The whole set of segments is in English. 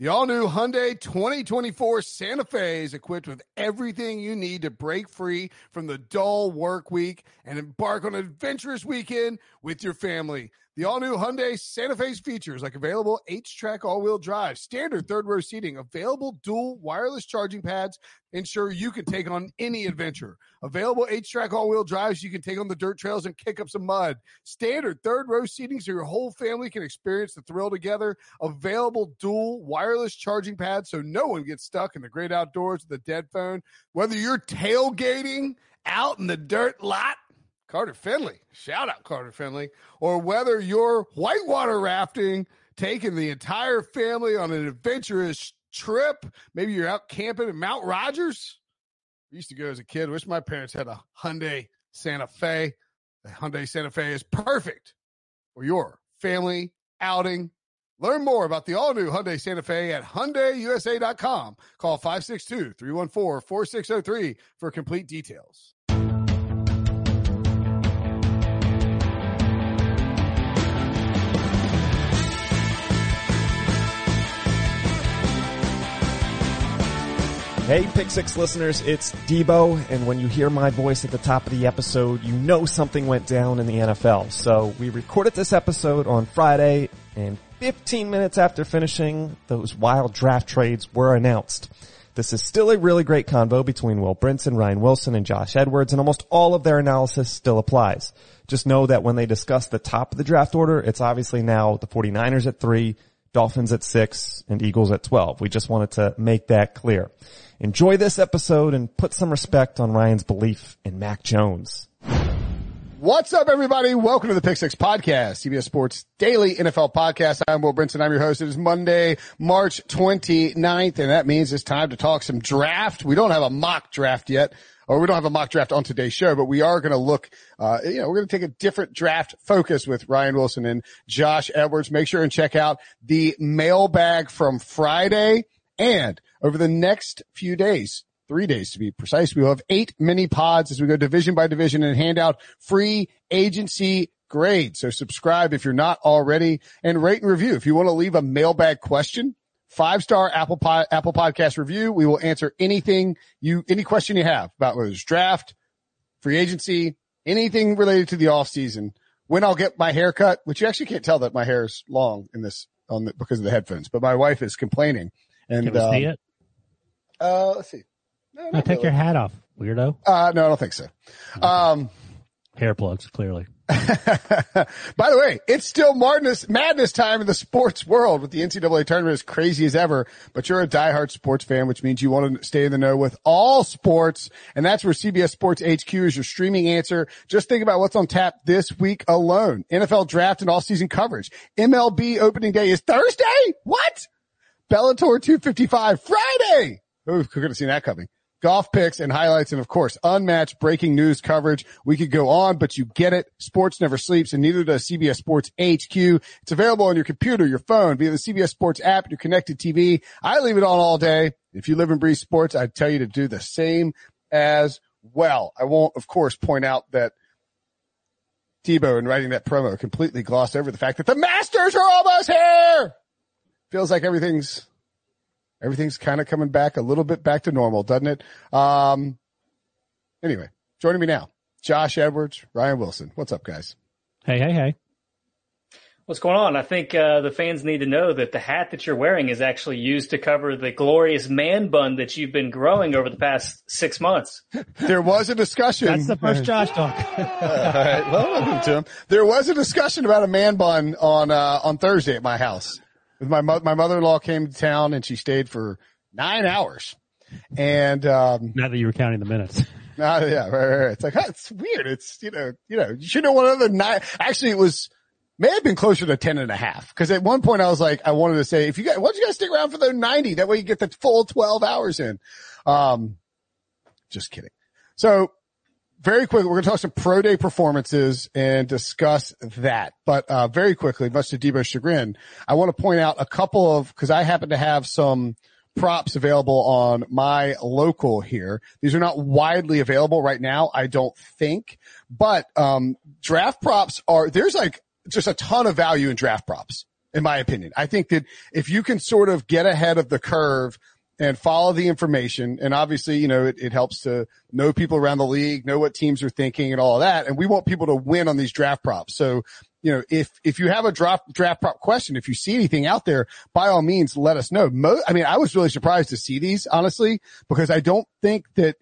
The all-new Hyundai 2024 Santa Fe is equipped with everything you need to break free from the dull work week and embark on an adventurous weekend with your family. The all-new Hyundai Santa Fe's features like available H-Track all-wheel drive, standard third-row seating, available dual wireless charging pads, ensure you can take on any adventure. Available H-Track all-wheel drives, you can take on the dirt trails and kick up some mud. Standard third-row seating so your whole family can experience the thrill together. Available dual wireless charging pads so no one gets stuck in the great outdoors with a dead phone. Whether you're tailgating out in the dirt lot, Carter Finley, shout out Carter Finley, or whether you're whitewater rafting, taking the entire family on an adventurous trip, maybe you're out camping at Mount Rogers. I used to go as a kid. Wish my parents had a Hyundai Santa Fe. The Hyundai Santa Fe is perfect for your family outing. Learn more about the all-new Hyundai Santa Fe at HyundaiUSA.com. Call 562-314-4603 for complete details. Hey, Pick Six listeners, it's Debo, and when you hear my voice at the top of the episode, you know something went down in the NFL. So we recorded this episode on Friday, and 15 minutes after finishing, those wild draft trades were announced. This is still a really great convo between Will Brinson, Ryan Wilson, and Josh Edwards, and almost all of their analysis still applies. Just know that when they discuss the top of the draft order, it's obviously now the 49ers at 3, Dolphins at 6, and Eagles at 12. We just wanted to make that clear. Enjoy this episode and put some respect on Ryan's belief in Mac Jones. What's up, everybody? Welcome to the Pick Six Podcast, CBS Sports Daily NFL Podcast. I'm Will Brinson. I'm your host. It is Monday, March 29th, and that means it's time to talk some draft. We don't have a mock draft yet, or we don't have a mock draft on today's show, but we are going to look, we're going to take a different draft focus with Ryan Wilson and Josh Edwards. Make sure and check out the mailbag from Friday. And over the next few days, 3 days to be precise, we will have 8 mini pods as we go division by division and hand out free agency grades. So subscribe if you're not already, and rate and review. If you want to leave a mailbag question, 5-star Apple Podcast review. We will answer any question you have about whether it's draft, free agency, anything related to the off season. When I'll get my hair cut, which you actually can't tell that my hair is long in this because of the headphones, but my wife is complaining. And, can we see it? Let's see. No, take your hat off, weirdo. No, I don't think so. Hair plugs, clearly. By the way, it's still madness time in the sports world with the NCAA tournament as crazy as ever, but you're a diehard sports fan, which means you want to stay in the know with all sports. And that's where CBS Sports HQ is your streaming answer. Just think about what's on tap this week alone. NFL draft and all season coverage. MLB opening day is Thursday. What? Bellator 255 Friday. Ooh, could have seen that coming. Golf picks and highlights, and of course, unmatched breaking news coverage. We could go on, but you get it. Sports never sleeps, and neither does CBS Sports HQ. It's available on your computer, your phone, via the CBS Sports app, your connected TV. I leave it on all day. If you live and breathe sports, I'd tell you to do the same as well. I won't, of course, point out that Tebow, in writing that promo, completely glossed over the fact that the Masters are almost here. Feels like everything's kind of coming back a little bit back to normal, doesn't it? Anyway, joining me now, Josh Edwards, Ryan Wilson. What's up, guys? Hey. What's going on? I think the fans need to know that the hat that you're wearing is actually used to cover the glorious man bun that you've been growing over the past 6 months. There was a discussion. That's the first Josh talk. All right. Well, welcome to him. There was a discussion about a man bun on Thursday at my house. My mother-in-law came to town and she stayed for 9 hours. And, not that you were counting the minutes. Yeah, right. It's like, it's weird. It's, you should know one other 9. Actually, may have been closer to 10.5. Cause at one point I was like, I wanted to say, why don't you guys stick around for the 90? That way you get the full 12 hours in. Just kidding. So, very quickly, we're going to talk some pro day performances and discuss that. But very quickly, much to Debo's chagrin, I want to point out a couple of, because I happen to have some props available on my local here. These are not widely available right now, I don't think. But draft props there's like just a ton of value in draft props. in my opinion. I think that if you can sort of get ahead of the curve and follow the information, and obviously, you know, it helps to know people around the league, know what teams are thinking and all of that. And we want people to win on these draft props. So, you know, if you have a draft prop question, if you see anything out there, by all means, let us know. I was really surprised to see these, honestly, because I don't think that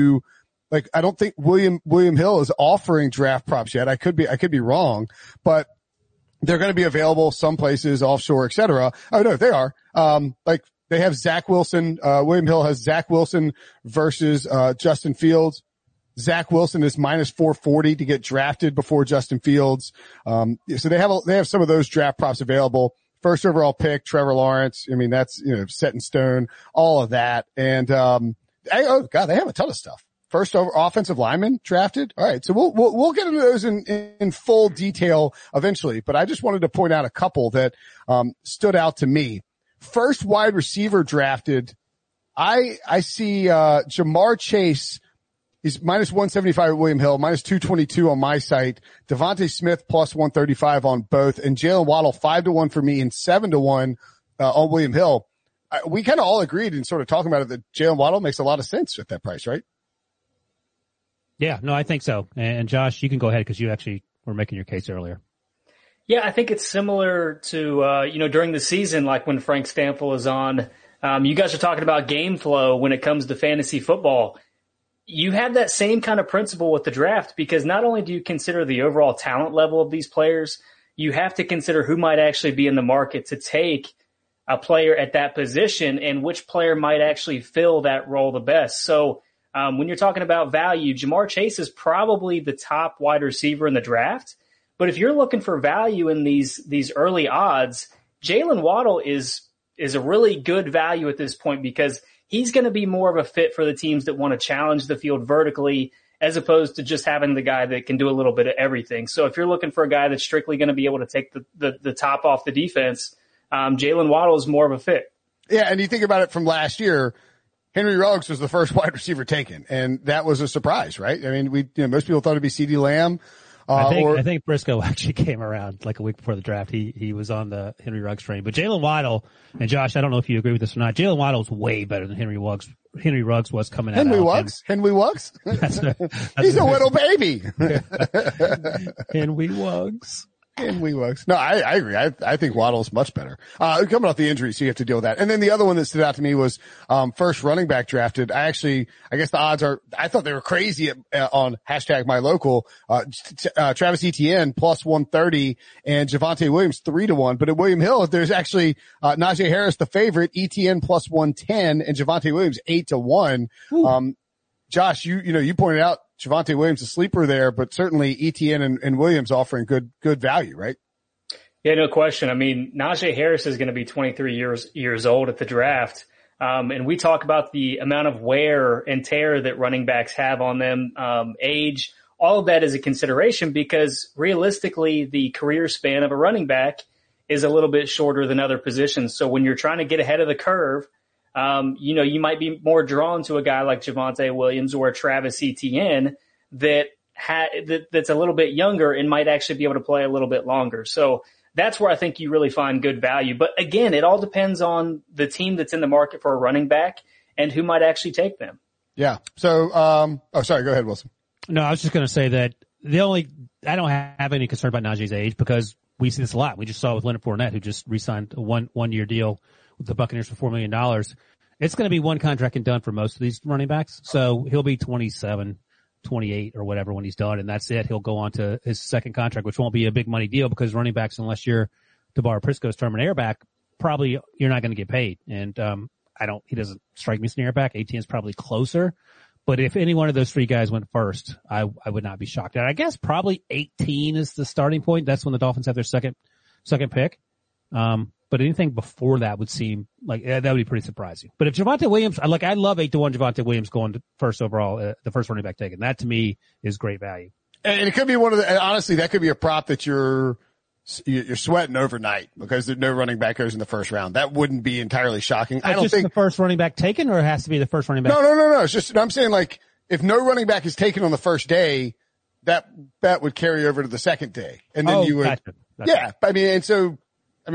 I don't think William Hill is offering draft props yet. I could be wrong, but they're going to be available some places offshore, et cetera. Oh no, they are. They have Zach Wilson. William Hill has Zach Wilson versus Justin Fields. Zach Wilson is minus 440 to get drafted before Justin Fields. So they have some of those draft props available. First overall pick, Trevor Lawrence. I mean, that's, you know, set in stone, all of that. And, oh God, they have a ton of stuff. First over offensive lineman drafted. All right. So we'll get into those in full detail eventually, but I just wanted to point out a couple that, stood out to me. First wide receiver drafted. I see, Jamar Chase. He's minus 175 at William Hill, minus 222 on my site. Devontae Smith plus 135 on both, and Jalen Waddle 5-1 for me and 7-1 on William Hill. We kind of all agreed in sort of talking about it that Jalen Waddle makes a lot of sense at that price, right? Yeah, no, I think so. And Josh, you can go ahead because you actually were making your case earlier. Yeah, I think it's similar to, during the season, like when Frank Stanfill is on, you guys are talking about game flow when it comes to fantasy football. You have that same kind of principle with the draft because not only do you consider the overall talent level of these players, you have to consider who might actually be in the market to take a player at that position and which player might actually fill that role the best. So when you're talking about value, Jamar Chase is probably the top wide receiver in the draft. But if you're looking for value in these early odds, Jalen Waddle is a really good value at this point because he's going to be more of a fit for the teams that want to challenge the field vertically as opposed to just having the guy that can do a little bit of everything. So if you're looking for a guy that's strictly going to be able to take the top off the defense, Jalen Waddle is more of a fit. Yeah, and you think about it from last year, Henry Ruggs was the first wide receiver taken, and that was a surprise, right? I mean, most people thought it'd be CeeDee Lamb. I think Briscoe actually came around like a week before the draft. He was on the Henry Ruggs train. But Jalen Waddle, and Josh, I don't know if you agree with this or not, Jalen Waddle is way better than Henry Ruggs was coming out. Henry Ruggs? He's a little baby. Henry Ruggs. No, I agree. I think Waddle's much better. Coming off the injury, so you have to deal with that. And then the other one that stood out to me was, first running back drafted. I guess the odds I thought they were crazy on #mylocal. Travis Etienne plus 130 and Javonte Williams 3-1. But at William Hill, there's actually, Najee Harris, the favorite, Etienne plus 110 and Javonte Williams 8-1. Josh, you pointed out Javonte Williams, a sleeper there, but certainly Etienne and Williams offering good value, right? Yeah, no question. I mean, Najee Harris is going to be 23 years old at the draft. And we talk about the amount of wear and tear that running backs have on them, age, all of that is a consideration because realistically, the career span of a running back is a little bit shorter than other positions. So when you're trying to get ahead of the curve, you might be more drawn to a guy like Javonte Williams or a Travis Etienne that's a little bit younger and might actually be able to play a little bit longer. So that's where I think you really find good value. But again, it all depends on the team that's in the market for a running back and who might actually take them. Yeah. So, sorry, go ahead, Wilson. No, I was just going to say that I don't have any concern about Najee's age because we see this a lot. We just saw with Leonard Fournette, who just re-signed a one-year deal with the Buccaneers for $4 million. It's going to be one contract and done for most of these running backs. So he'll be 27, 28 or whatever when he's done, and that's it. He'll go on to his second contract, which won't be a big money deal because running backs, unless you're DeBar Prisco's term and airback, probably you're not going to get paid. And he doesn't strike me as an airback. ATN's probably closer. But if any one of those three guys went first, I would not be shocked. And I guess probably 18 is the starting point. That's when the Dolphins have their second pick. But anything before that would seem like that would be pretty surprising. But if Javonte Williams, I love 8-1 Javonte Williams going to first overall, the first running back taken. That to me is great value. And it could be honestly, that could be a prop that you're sweating overnight because no running back goes in the first round. That wouldn't be entirely shocking. I don't think the first running back taken or it has to be the first running back. No. It's just, I'm saying like if no running back is taken on the first day, that would carry over to the second day. And then you would, gotcha. yeah. I mean,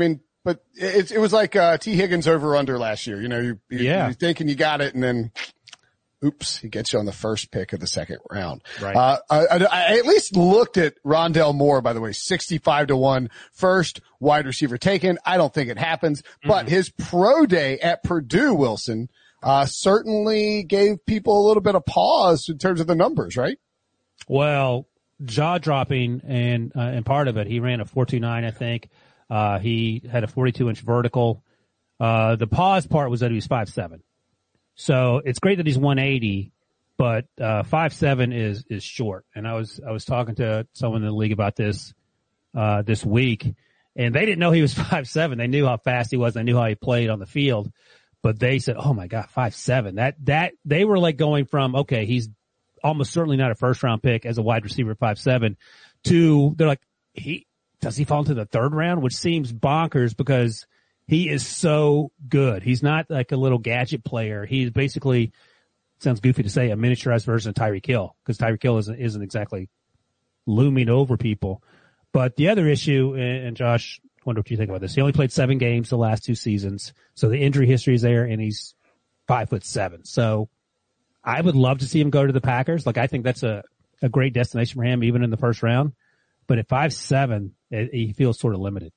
but it was like T. Higgins over under last year. You know, you're thinking you got it, and then oops, he gets you on the first pick of the second round. Right. I at least looked at Rondale Moore, by the way, 65-1 first wide receiver taken. I don't think it happens, but his pro day at Purdue, Wilson, certainly gave people a little bit of pause in terms of the numbers, right? Well, jaw dropping and part of it, he ran a 4.29, I think. He had a 42-inch vertical. The pause part was that he was 5'7". So it's great that he's 180, but 5'7" is short. And I was talking to someone in the league about this week, and they didn't know he was 5'7". They knew how fast he was. They knew how he played on the field, but they said, "Oh my God, 5'7". That they were like going from, okay, he's almost certainly not a first round pick as a wide receiver 5'7", to they're like, does he fall into the third round, which seems bonkers because he is so good. He's not like a little gadget player. He's basically, sounds goofy to say, a miniaturized version of Tyreek Hill, because Tyreek Hill isn't exactly looming over people. But the other issue, and Josh, I wonder what you think about this. He only played 7 games the last 2 seasons, so the injury history is there, and he's 5'7". So I would love to see him go to the Packers. Like, I think that's a great destination for him, even in the first round. But at 5'7", he feels sort of limited.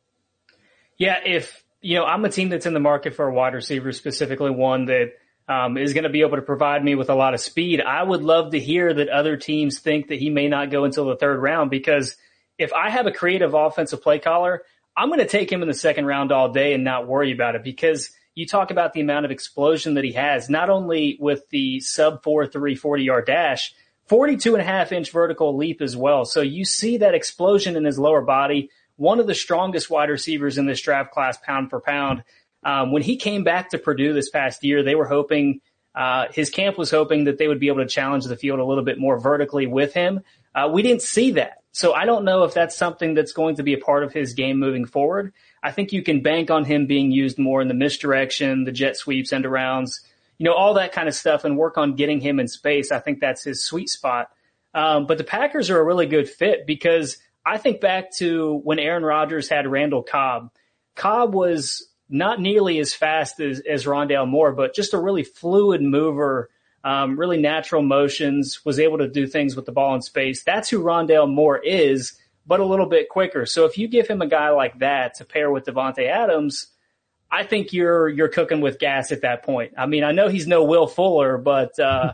Yeah, if, I'm a team that's in the market for a wide receiver, specifically one that is going to be able to provide me with a lot of speed, I would love to hear that other teams think that he may not go until the third round, because if I have a creative offensive play caller, I'm going to take him in the second round all day and not worry about it, because you talk about the amount of explosion that he has, not only with the sub 4.3 40-yard dash, 42.5-inch vertical leap as well. So you see that explosion in his lower body. One of the strongest wide receivers in this draft class, pound for pound. When he came back to Purdue this past year, they were hoping, his camp was hoping that they would be able to challenge the field a little bit more vertically with him. We didn't see that. So I don't know if that's something that's going to be a part of his game moving forward. I think you can bank on him being used more in the misdirection, the jet sweeps, end arounds, all that kind of stuff, and work on getting him in space. I think that's his sweet spot. But the Packers are a really good fit, because I think back to when Aaron Rodgers had Randall Cobb. Cobb was not nearly as fast as Rondale Moore, but just a really fluid mover, really natural motions, was able to do things with the ball in space. That's who Rondale Moore is, but a little bit quicker. So if you give him a guy like that to pair with Davante Adams, I think you're cooking with gas at that point. I mean, I know he's no Will Fuller, but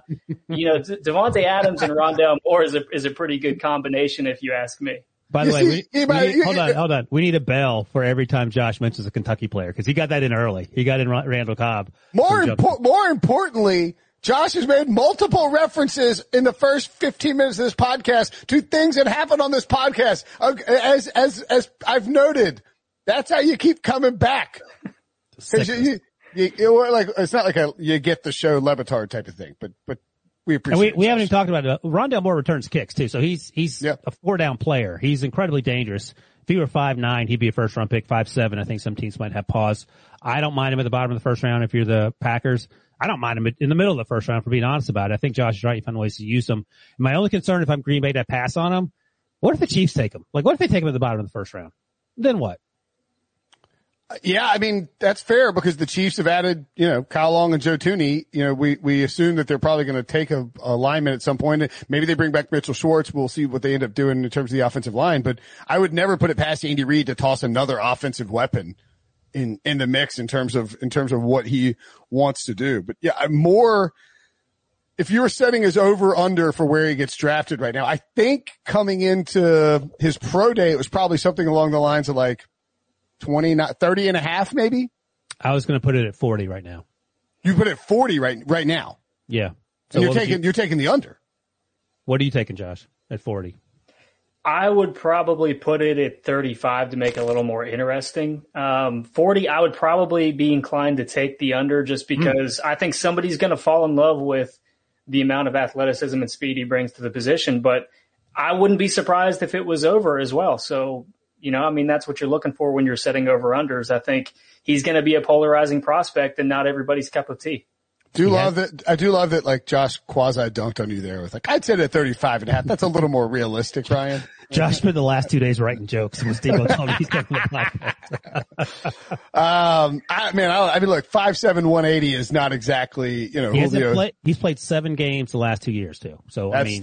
Davante Adams and Rondale Moore is a pretty good combination, if you ask me. By the way, hold on. We need a bell for every time Josh mentions a Kentucky player, because he got that in early. He got in Randall Cobb. More importantly, Josh has made multiple references in the first 15 minutes of this podcast to things that happened on this podcast. As I've noted, that's how you keep coming back. Because it's not like you get the show Levitard type of thing, but we appreciate it. We haven't even talked about it. Rondale Moore returns kicks too, so he's a 4-down player. He's incredibly dangerous. If he were 5'9", he'd be a first round pick. 5'7", I think some teams might have pause. I don't mind him at the bottom of the first round if you're the Packers. I don't mind him in the middle of the first round, for being honest about it. I think Josh is right. You find ways to use him. My only concern, if I'm Green Bay, to pass on him, what if the Chiefs take him? Like, what if they take him at the bottom of the first round? Then what? Yeah, I mean, that's fair, because the Chiefs have added, Kyle Long and Joe Thuney. We assume that they're probably going to take a lineman at some point. Maybe they bring back Mitchell Schwartz. We'll see what they end up doing in terms of the offensive line. But I would never put it past Andy Reid to toss another offensive weapon in the mix in terms of what he wants to do. But yeah, if you were setting his over under for where he gets drafted right now, I think coming into his pro day, it was probably something along the lines of like 30 and a half, maybe. I was going to put it at 40 right now. You put it at 40 right now. Yeah. So you're taking the under. What are you taking, Josh, at 40? I would probably put it at 35 to make it a little more interesting. 40, I would probably be inclined to take the under, just because I think somebody's going to fall in love with the amount of athleticism and speed he brings to the position. But I wouldn't be surprised if it was over as well. So, that's what you're looking for when you're setting over unders. I think he's going to be a polarizing prospect and not everybody's cup of tea. I do love that, like, Josh quasi dunked on you there with, like, I'd say at 35.5. That's a little more realistic, Ryan. Josh spent the last 2 days writing jokes and Steve told me he's coming to the podcast. I mean, look, 5'7", 180 is not exactly, He's played 7 games the last 2 years too. So, is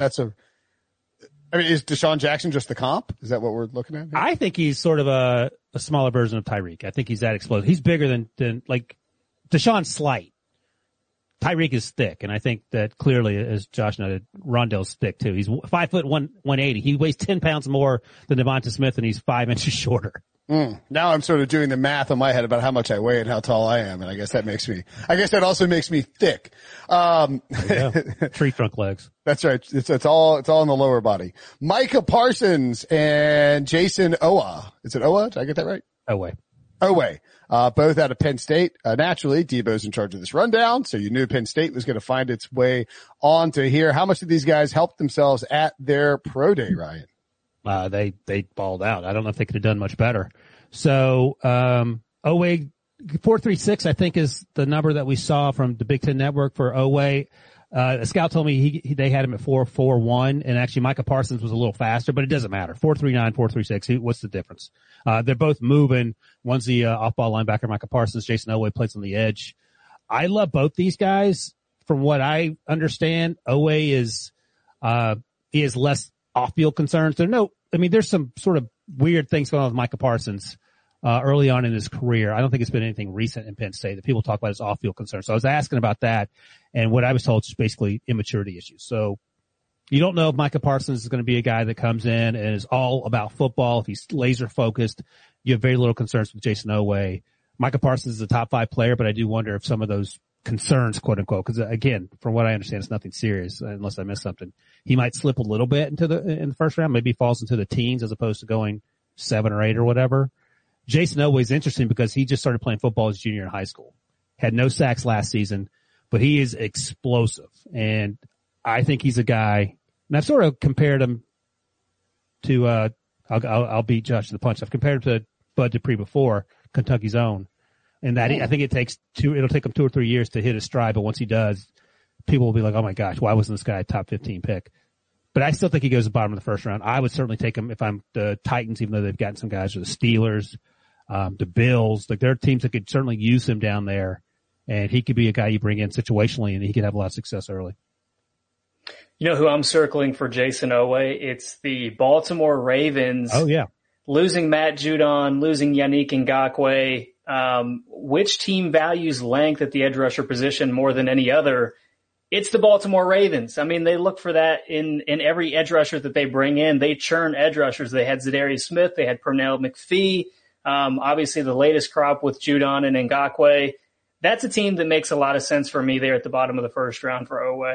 Deshaun Jackson just the comp? Is that what we're looking at here? I think he's sort of a smaller version of Tyreek. I think he's that explosive. He's bigger than like Deshaun's slight. Tyreek is thick, and I think that clearly, as Josh noted, Rondale's thick too. He's 5 foot 180. He weighs 10 pounds more than Devonta Smith, and he's 5 inches shorter. Now I'm sort of doing the math in my head about how much I weigh and how tall I am, and I guess that also makes me thick. Tree trunk legs. That's right. It's all in the lower body. Micah Parsons and Jason Owa. Is it Owa? Did I get that right? Oweh. Both out of Penn State. Naturally, Debo's in charge of this rundown, so you knew Penn State was going to find its way on to here. How much did these guys help themselves at their pro day, Ryan? They balled out. I don't know if they could have done much better. So, Oweh 4.36, I think, is the number that we saw from the Big Ten Network for Oweh. A scout told me they had him at 4.41, and actually Micah Parsons was a little faster, but it doesn't matter. 4.39, 4.36. What's the difference? They're both moving. One's the off-ball linebacker, Micah Parsons. Jason Oweh plays on the edge. I love both these guys. From what I understand, Oweh is less off-field concerns. There's some sort of weird things going on with Micah Parsons early on in his career. I don't think it's been anything recent in Penn State that people talk about as off-field concerns. So I was asking about that, and what I was told is basically immaturity issues. So you don't know if Micah Parsons is going to be a guy that comes in and is all about football. If he's laser-focused, you have very little concerns with Jason Oweh. Micah Parsons is a top 5 player, but I do wonder if some of those concerns, quote unquote, because again, from what I understand, it's nothing serious unless I missed something. He might slip a little bit in the first round, maybe falls into the teens as opposed to going 7 or 8 or whatever. Jason Oweh is interesting because he just started playing football as a junior in high school. Had no sacks last season, but he is explosive. And I think he's a guy, and I've sort of compared him to, I'll beat Josh to the punch. I've compared him to Bud Dupree before, Kentucky's own. And that I think it'll take him 2 or 3 years to hit his stride, but once he does, people will be like, oh my gosh, why wasn't this guy a top 15 pick? But I still think he goes to the bottom of the first round. I would certainly take him if I'm the Titans, even though they've gotten some guys, or the Steelers, the Bills. Like, there are teams that could certainly use him down there, and he could be a guy you bring in situationally, and he could have a lot of success early. You know who I'm circling for Jason Oweh? It's the Baltimore Ravens. Oh, yeah. Losing Matt Judon, losing Yannick Ngakoue. Which team values length at the edge rusher position more than any other? It's the Baltimore Ravens. I mean, they look for that in every edge rusher that they bring in. They churn edge rushers. They had Zadarius Smith. They had Pernell McPhee. Obviously the latest crop with Judon and Ngakoue. That's a team that makes a lot of sense for me there at the bottom of the first round for Oweh.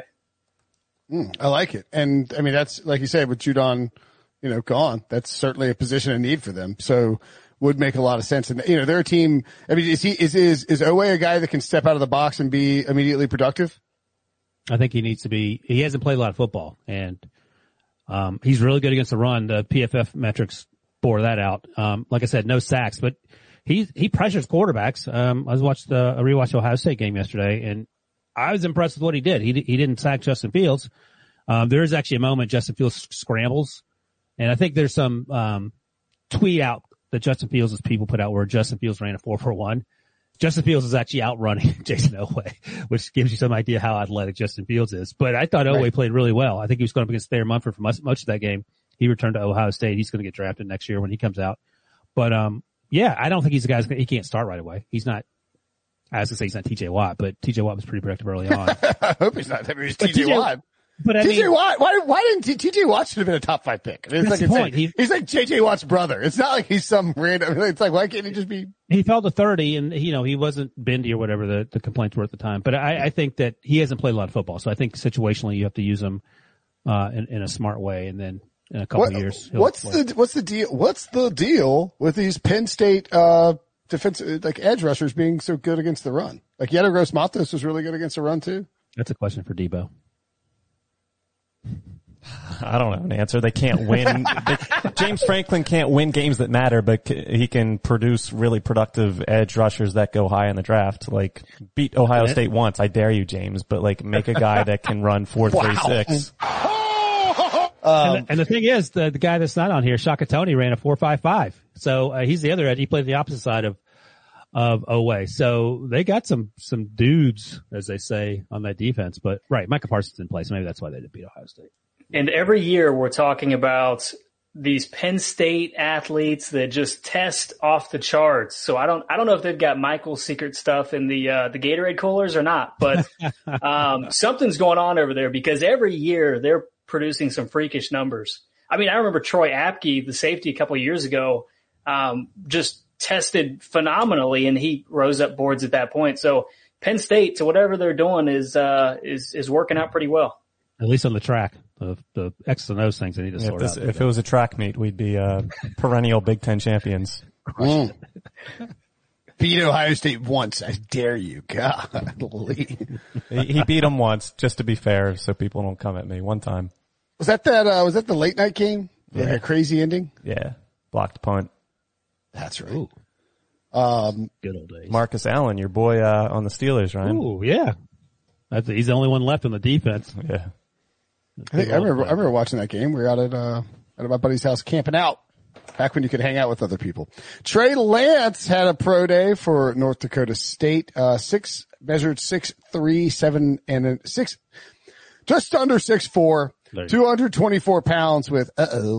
I like it. And I mean, that's like you said with Judon, gone. That's certainly a position of need for them. So would make a lot of sense. And, they're a team. I mean, is Oweh a guy that can step out of the box and be immediately productive? I think he needs to be. He hasn't played a lot of football, and he's really good against the run. The PFF metrics bore that out. Like I said, no sacks, but he pressures quarterbacks. I watched a rewatch Ohio State game yesterday, and I was impressed with what he did. He didn't sack Justin Fields. There is actually a moment Justin Fields scrambles, and I think there's some tweet out that Justin Fields' people put out where Justin Fields ran a 4.41. Justin Fields is actually outrunning Jason Oweh, which gives you some idea how athletic Justin Fields is. But I thought Oweh played really well. I think he was going up against Thayer Munford for much of that game. He returned to Ohio State. He's going to get drafted next year when he comes out. But, I don't think he's a guy he can't start right away. He's not, I was going to say he's not TJ Watt, but TJ Watt was pretty productive early on. I hope he's not. I mean, he's TJ Watt. But I mean, TJ Watt, why didn't TJ Watt should have been a top 5 pick? I mean, that's the point. He's like JJ Watt's brother. It's not like he's some random, it's like, why can't he just be? He fell to 30 and, he wasn't bendy or whatever the complaints were at the time. But I think that he hasn't played a lot of football. So I think situationally you have to use him, in a smart way. And then in a couple of years, what's the deal? What's the deal with these Penn State, defensive, like edge rushers being so good against the run? Like Yetur Gross-Matos was really good against the run too. That's a question for Debo. I don't have an answer. They can't win. James Franklin can't win games that matter, but he can produce really productive edge rushers that go high in the draft. Like, beat Ohio State once. I dare you, James, but like, make a guy that can run 4.36. And the thing is, the guy that's not on here, Shaka Toney, ran a 4.55. So he's the other edge. He played the opposite side of Oweh. So they got some dudes, as they say, on that defense. But right, Micah Parsons in place. Maybe that's why they did beat Ohio State. And every year we're talking about these Penn State athletes that just test off the charts. So I don't know if they've got Michael's secret stuff in the Gatorade coolers or not, but something's going on over there because every year they're producing some freakish numbers. I mean, I remember Troy Apke, the safety a couple of years ago, just tested phenomenally and he rose up boards at that point. So Penn State, so whatever they're doing is working out pretty well. At least on the track. The X's and O's things they need to sort out. If it was a track meet, we'd be perennial Big Ten champions. Beat Ohio State once. I dare you. Golly. He beat them once, just to be fair, so people don't come at me. One time. Was that the late night game? Like a crazy ending? Yeah. Blocked punt. That's right. Good old days. Marcus Allen, your boy on the Steelers, Ryan. Ooh, yeah. He's the only one left on the defense. Yeah. I remember watching that game. We were out at my buddy's house camping out back when you could hang out with other people. Trey Lance had a pro day for North Dakota State. Measured 6'3", just under 6'4", 224 pounds with 9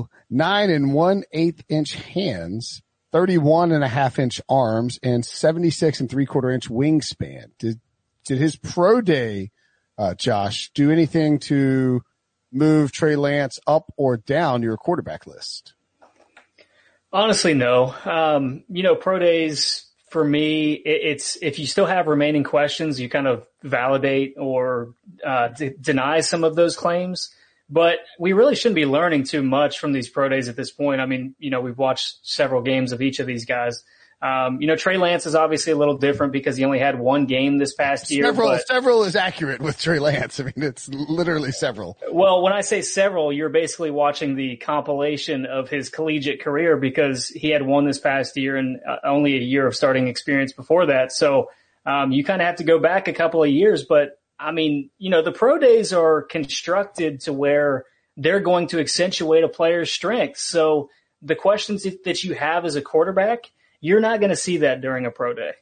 1/8 inch hands, 31.5 inch arms, and 76 3/4 inch wingspan. Did his pro day, Josh, do anything to move Trey Lance up or down your quarterback list? Honestly, no. Pro days for me, it's if you still have remaining questions, you kind of validate or deny some of those claims. But we really shouldn't be learning too much from these pro days at this point. I mean, we've watched several games of each of these guys. Trey Lance is obviously a little different because he only had one game this past year. Several is accurate with Trey Lance. I mean, it's literally several. Well, when I say several, you're basically watching the compilation of his collegiate career because he had one this past year and only a year of starting experience before that. So, you kind of have to go back a couple of years. But I mean, the pro days are constructed to where they're going to accentuate a player's strengths. So the questions that you have as a quarterback, you're not going to see that during a pro day.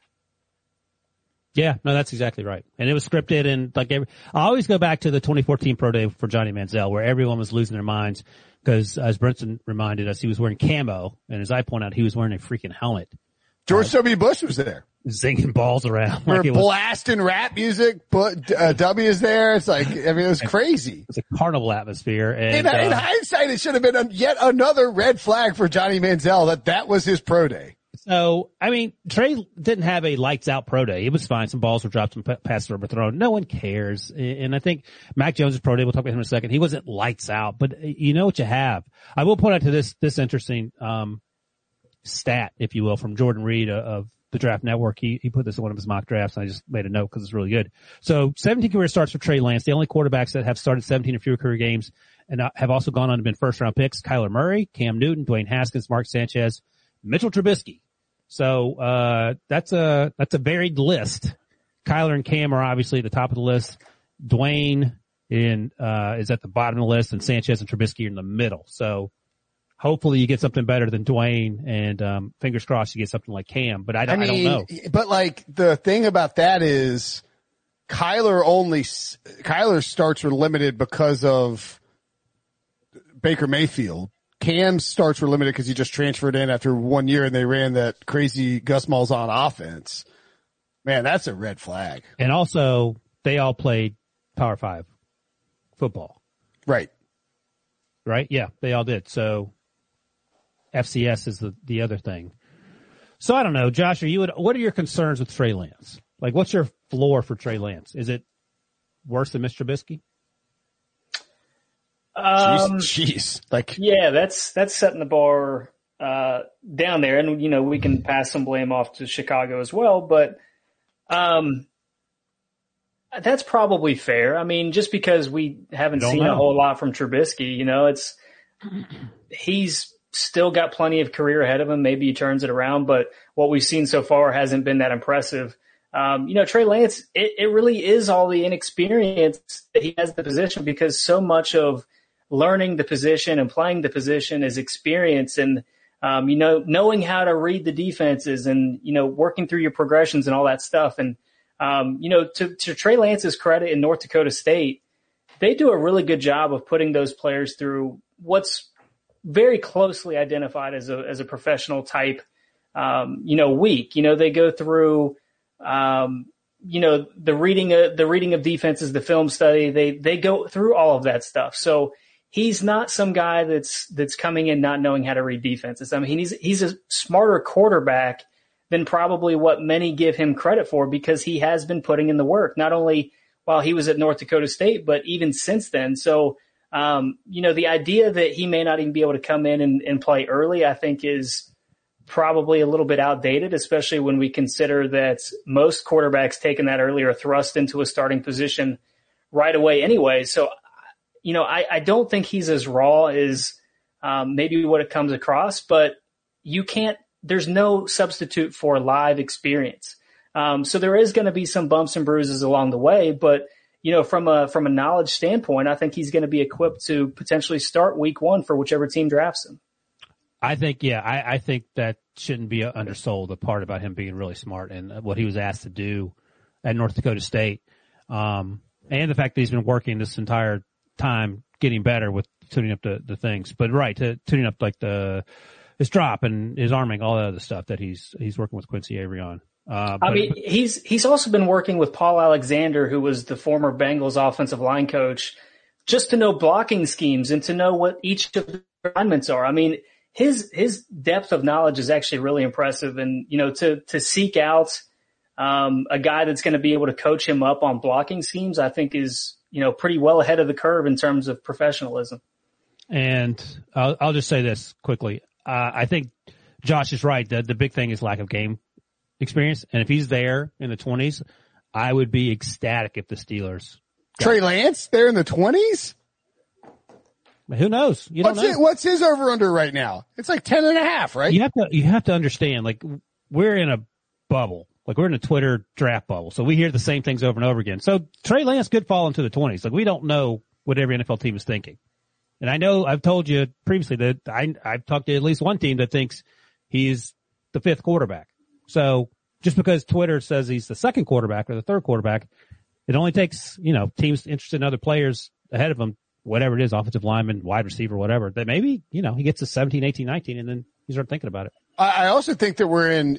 Yeah, no, that's exactly right. And it was scripted and I always go back to the 2014 pro day for Johnny Manziel where everyone was losing their minds because as Brinson reminded us, he was wearing camo. And as I point out, he was wearing a freaking helmet. George W. Bush was there. Zinging balls around. We're blasting rap music, but W is there. It's like, I mean, it was crazy. It's a carnival atmosphere. And, in hindsight, it should have been yet another red flag for Johnny Manziel that was his pro day. So, I mean, Trey didn't have a lights out pro day. It was fine. Some balls were dropped, some passes were thrown. No one cares. And I think Mac Jones' pro day, we'll talk about him in a second. He wasn't lights out, but you know what you have. I will point out to this interesting, stat, if you will, from Jordan Reed of the Draft Network. He put this in one of his mock drafts and I just made a note because it's really good. So 17 career starts for Trey Lance. The only quarterbacks that have started 17 or fewer career games and have also gone on to been first round picks: Kyler Murray, Cam Newton, Dwayne Haskins, Mark Sanchez, Mitchell Trubisky. So, that's a varied list. Kyler and Cam are obviously at the top of the list. Dwayne is at the bottom of the list and Sanchez and Trubisky are in the middle. So hopefully you get something better than Dwayne and, fingers crossed you get something like Cam, but I don't know. But like the thing about that is Kyler's starts were limited because of Baker Mayfield. Cam's starts were limited because he just transferred in after 1 year and they ran that crazy Gus Malzahn offense. Man, that's a red flag. And also, they all played Power 5 football. Right? Yeah, they all did. So, FCS is the other thing. So, I don't know. Josh, what are your concerns with Trey Lance? Like, what's your floor for Trey Lance? Is it worse than Mr. Trubisky? Jeez. Yeah, that's setting the bar, down there. And, we can pass some blame off to Chicago as well. But, That's probably fair. I mean, just because we haven't seen a whole lot from Trubisky, he's still got plenty of career ahead of him. Maybe he turns it around, but what we've seen so far hasn't been that impressive. Trey Lance, it really is all the inexperience that he has in the position, because so much of learning the position and playing the position is experience and, knowing how to read the defenses and, working through your progressions and all that stuff. And, to Trey Lance's credit in North Dakota State, they do a really good job of putting those players through what's very closely identified as a professional type, week. They go through, the reading of defenses, the film study, they go through all of that stuff. So he's not some guy that's coming in not knowing how to read defenses. I mean, he's a smarter quarterback than probably what many give him credit for, because he has been putting in the work, not only while he was at North Dakota State, but even since then. So, the idea that he may not even be able to come in and play early, I think is probably a little bit outdated, especially when we consider that most quarterbacks taking that early are thrust into a starting position right away anyway. So, I don't think he's as raw as maybe what it comes across, but there's no substitute for live experience. So there is going to be some bumps and bruises along the way, but from a knowledge standpoint, I think he's going to be equipped to potentially start week 1 for whichever team drafts him. I think that shouldn't be undersold, the part about him being really smart and what he was asked to do at North Dakota State. And the fact that he's been working this entire time getting better with tuning up the things, but tuning up like his drop and his arming, all that other stuff that he's working with Quincy Avery on. He's also been working with Paul Alexander, who was the former Bengals offensive line coach, just to know blocking schemes and to know what each of the alignments are. I mean, his depth of knowledge is actually really impressive. And, to seek out, a guy that's going to be able to coach him up on blocking schemes, I think is, pretty well ahead of the curve in terms of professionalism. And I'll just say this quickly. I think Josh is right. The big thing is lack of game experience. And if he's there in the 20s, I would be ecstatic if the Steelers. Trey Lance there in the 20s? Who knows? You don't know. What's his over under right now? It's like 10.5, right? You have to understand, like, we're in a bubble. Like, we're in a Twitter draft bubble. So we hear the same things over and over again. So Trey Lance could fall into the 20s. Like, we don't know what every NFL team is thinking. And I know I've told you previously that I've talked to at least one team that thinks he's the 5th quarterback. So just because Twitter says he's the 2nd quarterback or the 3rd quarterback, it only takes, teams interested in other players ahead of him, whatever it is, offensive lineman, wide receiver, whatever, that maybe, he gets to 17, 18, 19, and then you start thinking about it. I also think that we're in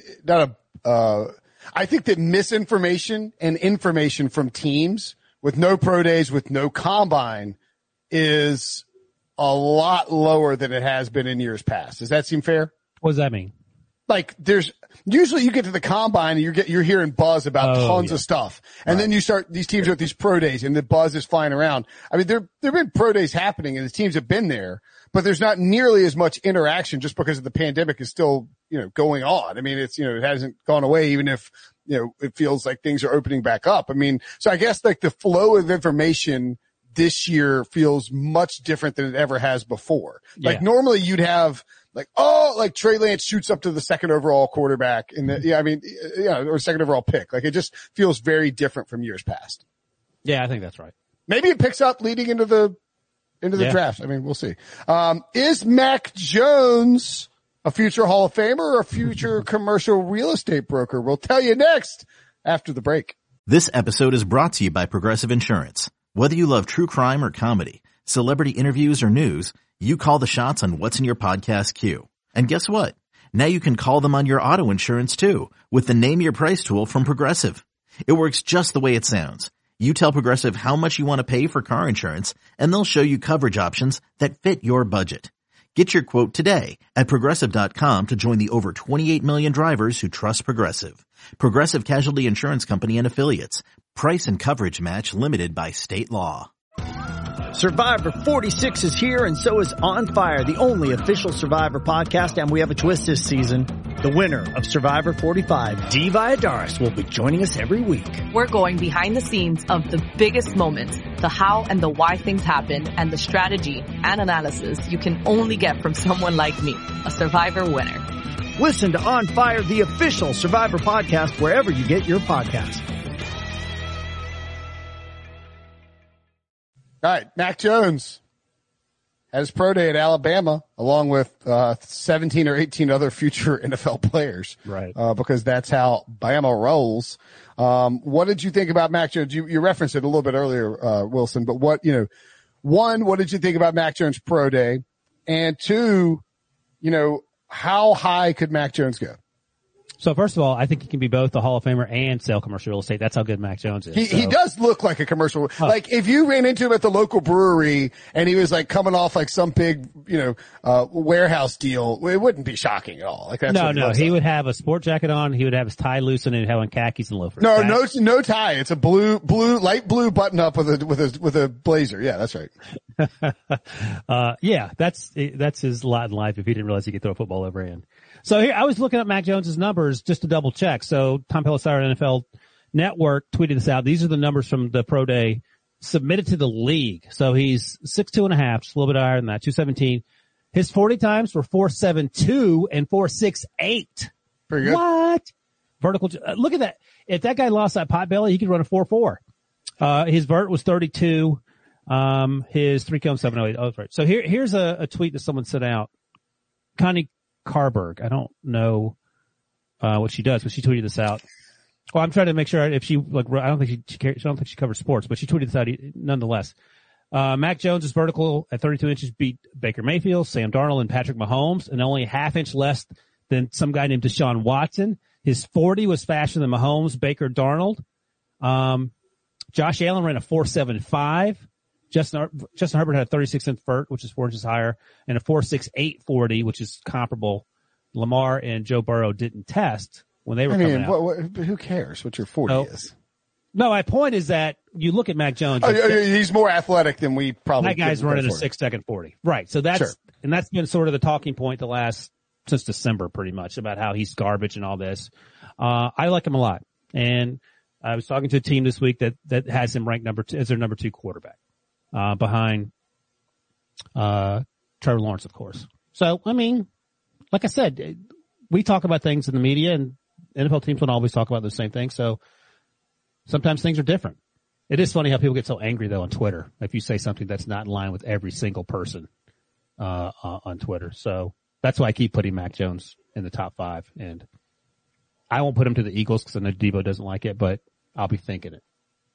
I think that misinformation and information from teams with no pro days, with no combine, is a lot lower than it has been in years past. Does that seem fair? What does that mean? Like, usually you get to the combine and you're hearing buzz about tons of stuff. And then you start these teams with these pro days and the buzz is flying around. I mean, there've been pro days happening and the teams have been there, but there's not nearly as much interaction just because of the pandemic is still, going on. I mean, it's, it hasn't gone away, even if, it feels like things are opening back up. I mean, so I guess like the flow of information this year feels much different than it ever has before. Like normally you'd have like Trey Lance shoots up to the 2nd overall quarterback or 2nd overall pick. Like, it just feels very different from years past. Yeah, I think that's right. Maybe it picks up leading into the draft. I mean, we'll see. Is Mac Jones a future Hall of Famer or a future commercial real estate broker? We'll tell you next after the break. This episode is brought to you by Progressive Insurance. Whether you love true crime or comedy, celebrity interviews or news, you call the shots on what's in your podcast queue. And guess what? Now you can call them on your auto insurance too with the Name Your Price tool from Progressive. It works just the way it sounds. You tell Progressive how much you want to pay for car insurance, and they'll show you coverage options that fit your budget. Get your quote today at Progressive.com to join the over 28 million drivers who trust Progressive. Progressive Casualty Insurance Company and Affiliates. Price and coverage match limited by state law. Survivor 46 is here, and so is On Fire, the only official Survivor podcast, and we have a twist this season. The winner of Survivor 45, Dee Valladares, will be joining us every week. We're going behind the scenes of the biggest moments, the how and the why things happen, and the strategy and analysis you can only get from someone like me, a Survivor winner. Listen to On Fire, the official Survivor podcast, wherever you get your podcasts. All right, Mac Jones had his pro day at Alabama, along with 17 or 18 other future NFL players. Right. Because that's how Bama rolls. What did you think about Mac Jones? You referenced it a little bit earlier, Wilson, but what did you think about Mac Jones' pro day? And two, how high could Mac Jones go? So first of all, I think he can be both a Hall of Famer and sell commercial real estate. That's how good Mac Jones is. He does look like a commercial. Like if you ran into him at the local brewery and he was like coming off like some big, warehouse deal, it wouldn't be shocking at all. Like that's no. He would have a sport jacket on. He would have his tie loosened and have on khakis and loafers. No tie. It's a light blue button up with a blazer. Yeah, that's right. That's his lot in life if he didn't realize he could throw a football overhand. So here, I was looking at Mac Jones's numbers just to double check. So Tom Pelissero, NFL Network, tweeted this out. These are the numbers from the pro day submitted to the league. So he's 6'2.5", just a little bit higher than that, 217. His 40 times were 4.72 and 4.68. Pretty good. What? Vertical. Look at that. If that guy lost that pot belly, he could run a 4.4. His vert was 32. His 3.708. Oh, that's right. So here's a tweet that someone sent out. Connie Carberg. I don't know what she does, but she tweeted this out. Well, I'm trying to make sure if she I don't think she covers sports, but she tweeted this out nonetheless. Mac Jones' vertical at 32 inches beat Baker Mayfield, Sam Darnold, and Patrick Mahomes, and only a half inch less than some guy named Deshaun Watson. His 40 was faster than Mahomes, Baker, Darnold. Josh Allen ran a 4.75. Justin Herbert had a 36-inch vert, which is 4 inches higher, and a 4.68 40, which is comparable. Lamar and Joe Burrow didn't test when they were coming out. Who cares what your 40 is? No, my point is that you look at Mac Jones. He's more athletic than we probably. That guy's running a 6-second 40. Right. So that's been sort of the talking point since December pretty much about how he's garbage and all this. I like him a lot. And I was talking to a team this week that has him ranked as their number 2 quarterback. Behind Trevor Lawrence, of course. So, I mean, like I said, we talk about things in the media, and NFL teams don't always talk about the same thing. So sometimes things are different. It is funny how people get so angry, though, on Twitter if you say something that's not in line with every single person on Twitter. So that's why I keep putting Mac Jones in the top 5. And I won't put him to the Eagles because I know Debo doesn't like it, but I'll be thinking it.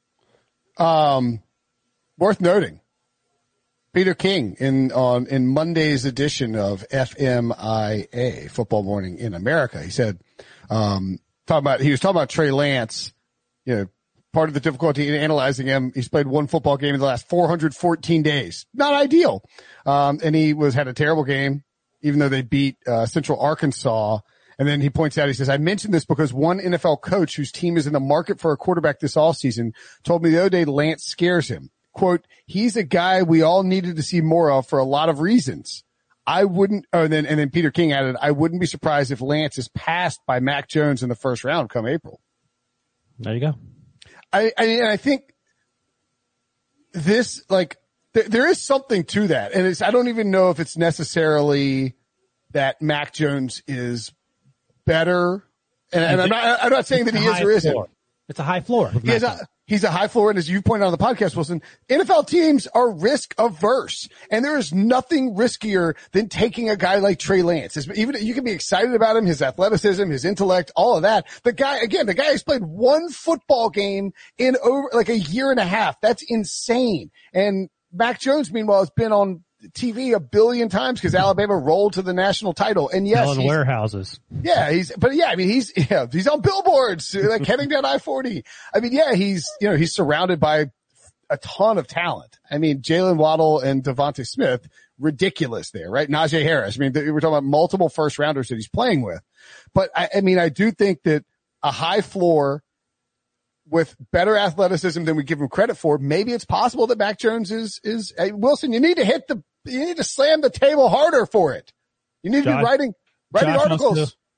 Worth noting, Peter King in Monday's edition of FMIA, Football Morning in America, he said, he was talking about Trey Lance, part of the difficulty in analyzing him. He's played one football game in the last 414 days. Not ideal. And he had a terrible game, even though they beat Central Arkansas. And then he points out, he says, I mentioned this because one NFL coach whose team is in the market for a quarterback this offseason told me the other day Lance scares him. Quote, he's a guy we all needed to see more of for a lot of reasons. And then Peter King added, I wouldn't be surprised if Lance is passed by Mac Jones in the first round come April. There you go. I think this, there is something to that. And I don't even know if it's necessarily that Mac Jones is better. And I'm not saying that he is or isn't. It's a high floor. He's a high floor, and as you pointed out on the podcast, Wilson, NFL teams are risk averse, and there is nothing riskier than taking a guy like Trey Lance. Even you can be excited about him, his athleticism, his intellect, all of that. The guy has played one football game in over a year and a half. That's insane. And Mac Jones, meanwhile, has been on TV a billion times because Alabama rolled to the national title. And yes, in warehouses. Yeah, he's on billboards, heading down I-40. I mean, yeah, he's surrounded by a ton of talent. I mean, Jalen Waddle and Devontae Smith, ridiculous there, right? Najee Harris. I mean, we're talking about multiple first rounders that he's playing with. But I do think that a high floor with better athleticism than we give him credit for, maybe it's possible that Mac Jones is Wilson, you need to slam the table harder for it. You need to be writing articles.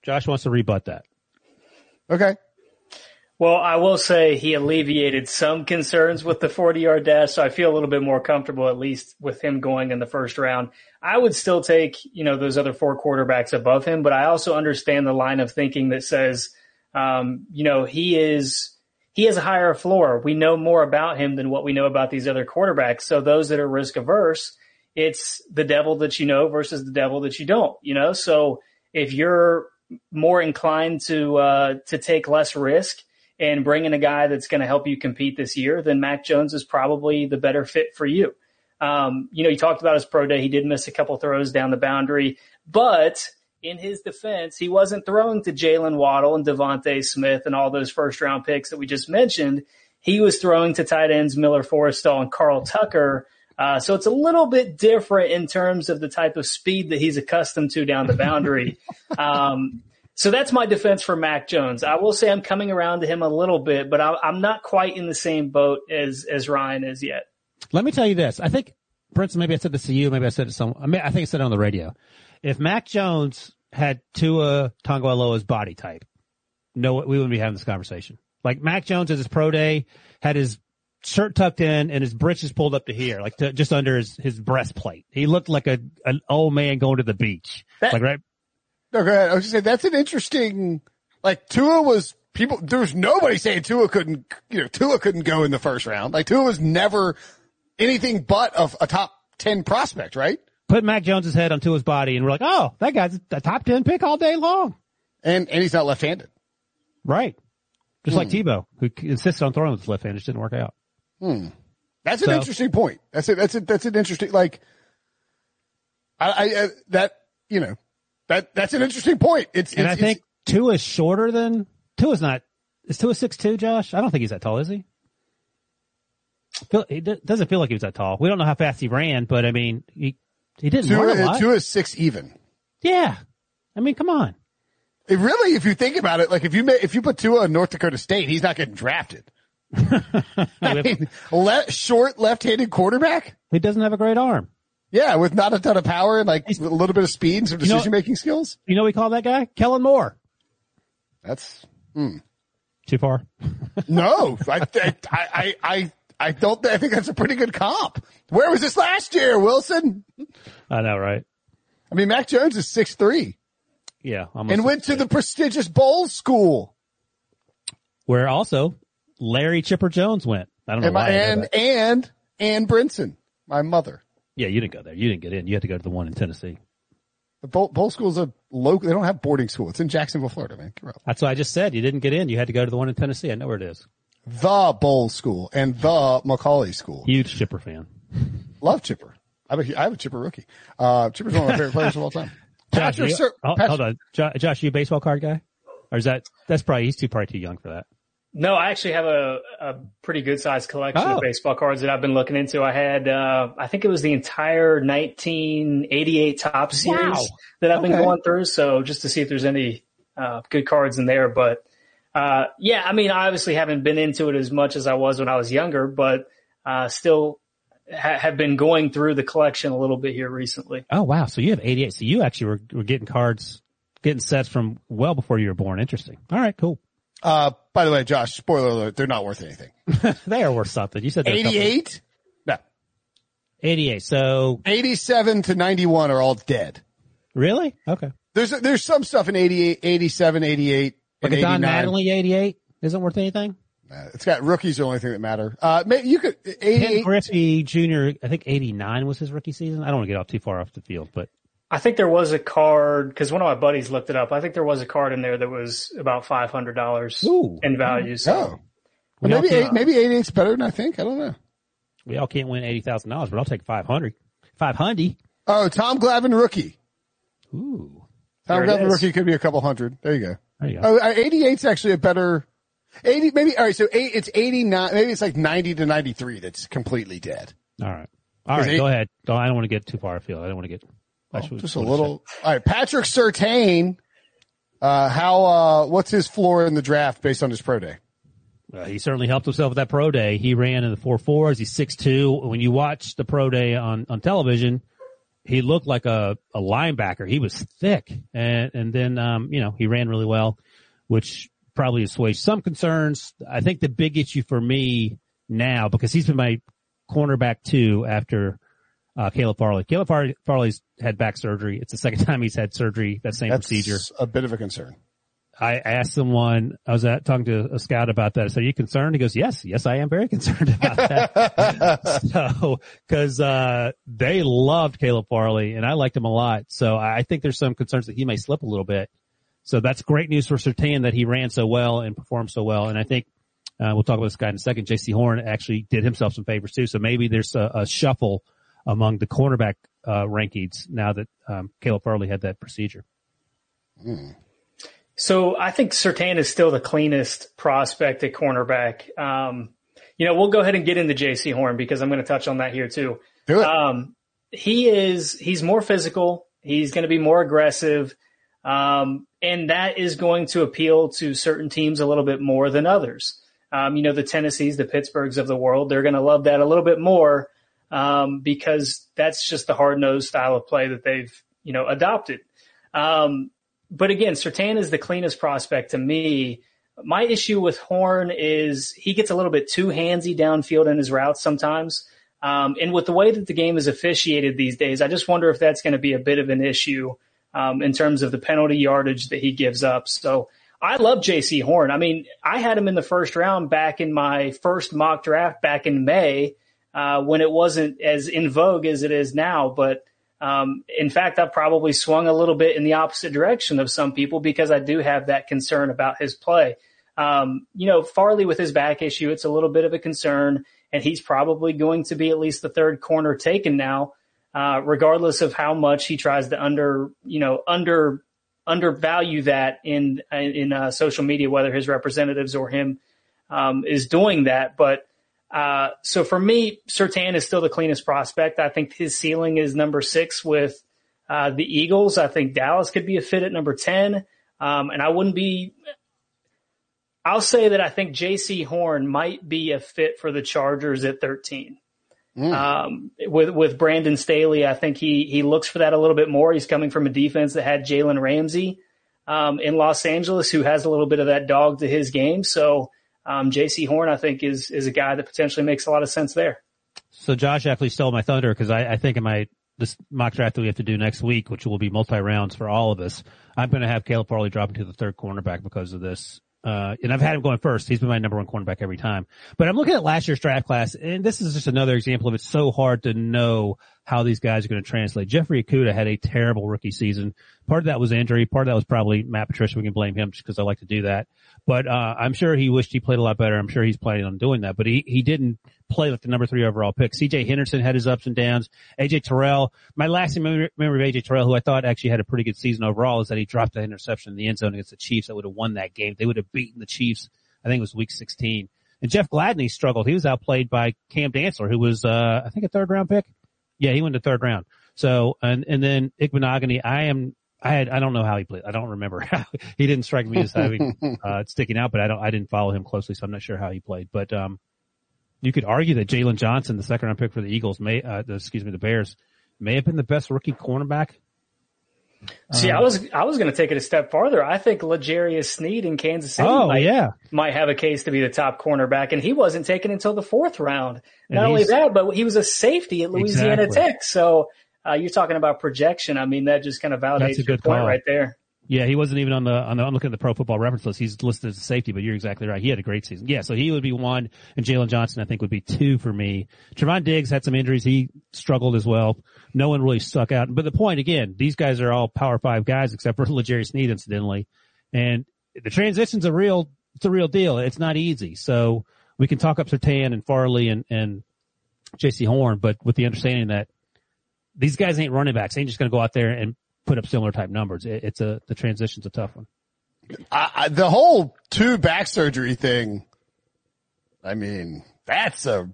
Josh wants to rebut that. Okay. Well, I will say he alleviated some concerns with the 40-yard dash, so I feel a little bit more comfortable, at least with him going in the first round. I would still take, those other 4 quarterbacks above him, but I also understand the line of thinking that says, he has a higher floor. We know more about him than what we know about these other quarterbacks. So those that are risk averse, it's the devil that you know versus the devil that you don't, So if you're more inclined to take less risk and bring in a guy that's going to help you compete this year, then Mac Jones is probably the better fit for you. You talked about his pro day. He did miss a couple throws down the boundary, but in his defense, he wasn't throwing to Jalen Waddle and Devontae Smith and all those first-round picks that we just mentioned. He was throwing to tight ends Miller Forristall and Carl Tucker. So it's a little bit different in terms of the type of speed that he's accustomed to down the boundary. So that's my defense for Mac Jones. I will say I'm coming around to him a little bit, but I'm not quite in the same boat as Ryan is yet. Let me tell you this. I think, Prince, maybe I said this to you, maybe I said it to I think I said it on the radio. If Mac Jones had Tua Tagovailoa's body type, no, we wouldn't be having this conversation. Like Mac Jones at his pro day had his shirt tucked in and his britches pulled up to here, like just under his breastplate. He looked like an old man going to the beach. Right? No, go ahead. I was just saying that's an interesting, Tua was there was nobody saying Tua couldn't go in the first round. Tua was never anything but a top 10 prospect, right? Put Mac Jones's head on Tua's body and we're like, oh, that guy's a top 10 pick all day long. And he's not left-handed. Right. Just like Tebow, who insisted on throwing with his left hand. It just didn't work out. That's an interesting point. That's an interesting, that's an interesting point. I think Tua's shorter than, is Tua 6'2", Josh? I don't think he's that tall, is he? He doesn't feel like he was that tall. We don't know how fast he ran, but I mean, he didn't run a lot. Tua's 6 even. Yeah. I mean, come on. Really, if you think about it, if you put Tua in North Dakota State, he's not getting drafted. Short left-handed quarterback? He doesn't have a great arm. Yeah, with not a ton of power and a little bit of speed and some decision-making skills. You know what we call that guy? Kellen Moore. That's too far. No, I don't. I think that's a pretty good comp. Where was this last year, Wilson? I know, right? I mean, Mac Jones is 6'3". Yeah, and went to the prestigious Bowles School, where also Larry Chipper Jones went. I don't know why. And Brinson, my mother. Yeah, you didn't go there. You didn't get in. You had to go to the one in Tennessee. The Bowl School's a local. They don't have boarding school. It's in Jacksonville, Florida, man. That's what I just said. You didn't get in. You had to go to the one in Tennessee. I know where it is. The Bowl School and the Macaulay School. Huge Chipper fan. Love Chipper. I have a Chipper rookie. Chipper's one of my favorite players of all time. Josh, hold on. Josh, you a baseball card guy? Or is that's probably, he's probably too young for that. No, I actually have a pretty good sized collection of baseball cards that I've been looking into. I had, I think it was the entire 1988 Topps series that I've been going through. So just to see if there's any, good cards in there. But, yeah, I mean, I obviously haven't been into it as much as I was when I was younger, but, still have been going through the collection a little bit here recently. Oh, wow. So you have 88. So you actually were getting cards, getting sets from well before you were born. Interesting. All right, cool. By the way, Josh, spoiler alert, they're not worth anything. They are worth something. You said 88? No. 88. So 87 to 91 are all dead. Really? Okay. There's some stuff in 88, 87, 88, like and a Don 89. Mattingly 88 isn't worth anything? It's got rookies, the only thing that matter. Maybe you could 88. Ken Griffey Jr., I think 89 was his rookie season. I don't want to get off too far off the field, but I think there was a card, because one of my buddies looked it up. I think there was a card in there that was about $500 in value. So well, maybe 88's better than I think. I don't know. We all can't win $80,000, but I'll take 500. 500. Oh, Tom Glavine rookie. Ooh. Tom Glavine rookie could be a couple hundred. There you go. There you go. Oh, 88's actually a better 80. Maybe. All right. So it's 89. Maybe it's like 90 to 93. That's completely dead. All right. Go ahead. I don't want to get too far afield. I don't want to get. Just a little. All right. Patrick Surtain. What's his floor in the draft based on his pro day? He certainly helped himself with that pro day. He ran in the 4.4s. He's 6'2". When you watch the pro day on television, he looked like a linebacker. He was thick, and then he ran really well, which probably assuaged some concerns. I think the big issue for me now, because he's been my cornerback 2 after Caleb Farley. Caleb Farley's had back surgery. It's the second time he's had surgery, that same procedure. A bit of a concern. I asked someone, I was talking to a scout about that. I said, are you concerned? He goes, yes, I am very concerned about that. So, cause, they loved Caleb Farley and I liked him a lot. So I think there's some concerns that he may slip a little bit. So that's great news for Surtain that he ran so well and performed so well. And I think, we'll talk about this guy in a second. J.C. Horn actually did himself some favors too. So maybe there's a shuffle among the cornerback, rankings now that, Caleb Farley had that procedure. So I think Surtain is still the cleanest prospect at cornerback. We'll go ahead and get into J.C. Horn because I'm going to touch on that here too. Do it. He's more physical. He's going to be more aggressive. And that is going to appeal to certain teams a little bit more than others. The Tennessees, the Pittsburghs of the world, they're going to love that a little bit more, because that's just the hard-nosed style of play that they've, adopted. But again, Surtain is the cleanest prospect to me. My issue with Horn is he gets a little bit too handsy downfield in his routes sometimes. And with the way that the game is officiated these days, I just wonder if that's going to be a bit of an issue in terms of the penalty yardage that he gives up. So I love J.C. Horn. I mean, I had him in the first round back in my first mock draft back in May when it wasn't as in vogue as it is now. But in fact, I've probably swung a little bit in the opposite direction of some people because I do have that concern about his play. Farley with his back issue, it's a little bit of a concern, and he's probably going to be at least the third corner taken now, regardless of how much he tries to undervalue that in social media, whether his representatives or him is doing that. But so for me, Surtain is still the cleanest prospect. I think his ceiling is number 6 with the Eagles. I think Dallas could be a fit at number 10. And I'll say that I think J.C. Horn might be a fit for the Chargers at 13. With Brandon Staley, I think he looks for that a little bit more. He's coming from a defense that had Jalen Ramsey in Los Angeles, who has a little bit of that dog to his game. So J.C. Horn, I think, is a guy that potentially makes a lot of sense there. So Josh actually stole my thunder because I think in this mock draft that we have to do next week, which will be multi-rounds for all of us, I'm going to have Caleb Farley drop into the third cornerback because of this. And I've had him going first. He's been my number 1 cornerback every time. But I'm looking at last year's draft class, and this is just another example of it's so hard to know how these guys are going to translate. Jeffrey Okudah had a terrible rookie season. Part of that was injury. Part of that was probably Matt Patricia. We can blame him just because I like to do that. But I'm sure he wished he played a lot better. I'm sure he's planning on doing that. But he didn't play like the number 3 overall pick. C.J. Henderson had his ups and downs. A.J. Terrell, my last memory of A.J. Terrell, who I thought actually had a pretty good season overall, is that he dropped an interception in the end zone against the Chiefs that would have won that game. They would have beaten the Chiefs. I think it was week 16. And Jeff Gladney struggled. He was outplayed by Cam Dantzler, who was, I think a 3rd round pick. Yeah, he went to 3rd round. So, and then Igbenogany, I don't know how he played. I don't remember how he didn't strike me as having, sticking out, but I didn't follow him closely, so I'm not sure how he played. But, you could argue that Jalen Johnson, the 2nd round pick for the Eagles, the Bears, may have been the best rookie cornerback. See, I was going to take it a step farther. I think L'Jarius Sneed in Kansas City might have a case to be the top cornerback, and he wasn't taken until the 4th round. Not only that, but he was a safety at Louisiana Tech. So you're talking about projection. I mean, that just kind of validates your point right there. Yeah, he wasn't even on I'm looking at the Pro Football Reference list. He's listed as a safety, but you're exactly right. He had a great season. Yeah, so he would be 1, and Jalen Johnson, I think, would be 2 for me. Trevon Diggs had some injuries. He struggled as well. No one really stuck out. But the point, again, these guys are all Power 5 guys, except for L'Jarius Sneed, incidentally. And the transition's a real deal. It's not easy. So we can talk up Surtain and Farley and J.C. Horn, but with the understanding that these guys ain't running backs. They ain't just going to go out there and put up similar type numbers. The transition's a tough one. The whole 2 back surgery thing, I mean, that's a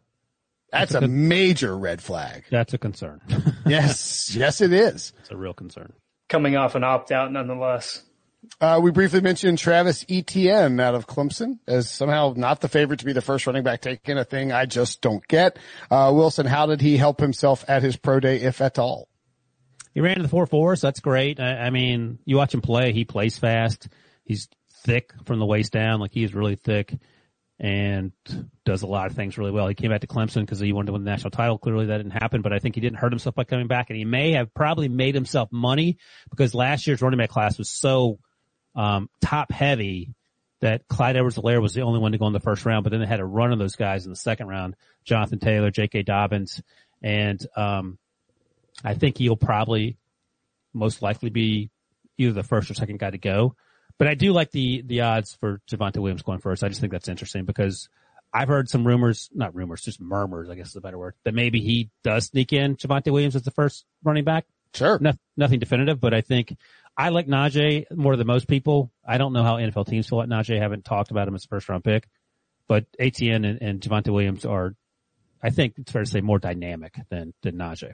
major red flag. That's a concern. Yes, it is. It's a real concern. Coming off an opt-out nonetheless. We briefly mentioned Travis Etienne out of Clemson as somehow not the favorite to be the first running back taken, a thing I just don't get. Wilson, how did he help himself at his pro day, if at all? He ran in the 4.4, so that's great. I mean, you watch him play, he plays fast. He's thick from the waist down, like he is really thick and does a lot of things really well. He came back to Clemson because he wanted to win the national title. Clearly that didn't happen, but I think he didn't hurt himself by coming back, and he may have probably made himself money because last year's running back class was so top heavy that Clyde Edwards-Helaire was the only one to go in the first round, but then they had a run of those guys in the second round, Jonathan Taylor, J.K. Dobbins, and I think he'll probably most likely be either the first or second guy to go. But I do like the odds for Javonte Williams going first. I just think that's interesting because I've heard some not rumors, just murmurs, I guess is a better word, that maybe he does sneak in Javonte Williams as the first running back. Sure. Nothing definitive, but I think I like Najee more than most people. I don't know how NFL teams feel about Najee. I haven't talked about him as a first round pick, but Etienne and Javonte Williams are, I think it's fair to say, more dynamic than Najee.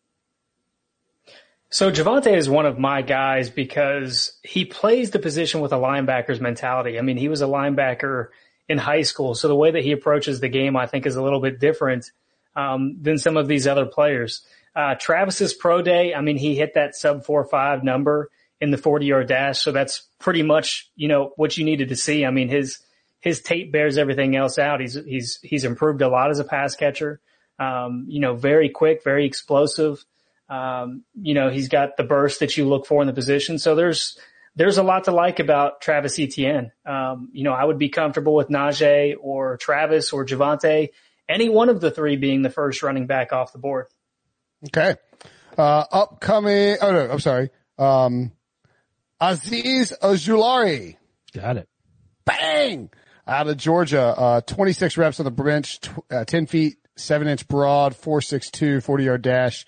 So Javonte is one of my guys because he plays the position with a linebacker's mentality. I mean, he was a linebacker in high school, so the way that he approaches the game, I think, is a little bit different than some of these other players. Travis's pro day, I mean, he hit that sub 4.5 number in the 40-yard dash, so that's pretty much, what you needed to see. I mean, his tape bears everything else out. He's improved a lot as a pass catcher. Very quick, very explosive. He's got the burst that you look for in the position. So there's a lot to like about Travis Etienne. I would be comfortable with Najee or Travis or Javonte, any one of the three being the first running back off the board. Okay. Upcoming. Oh no, I'm sorry. Azeez Ojulari. Got it. Bang! Out of Georgia, 26 reps on the bench, 10 feet, 7-inch broad, 4.62, 40-yard dash.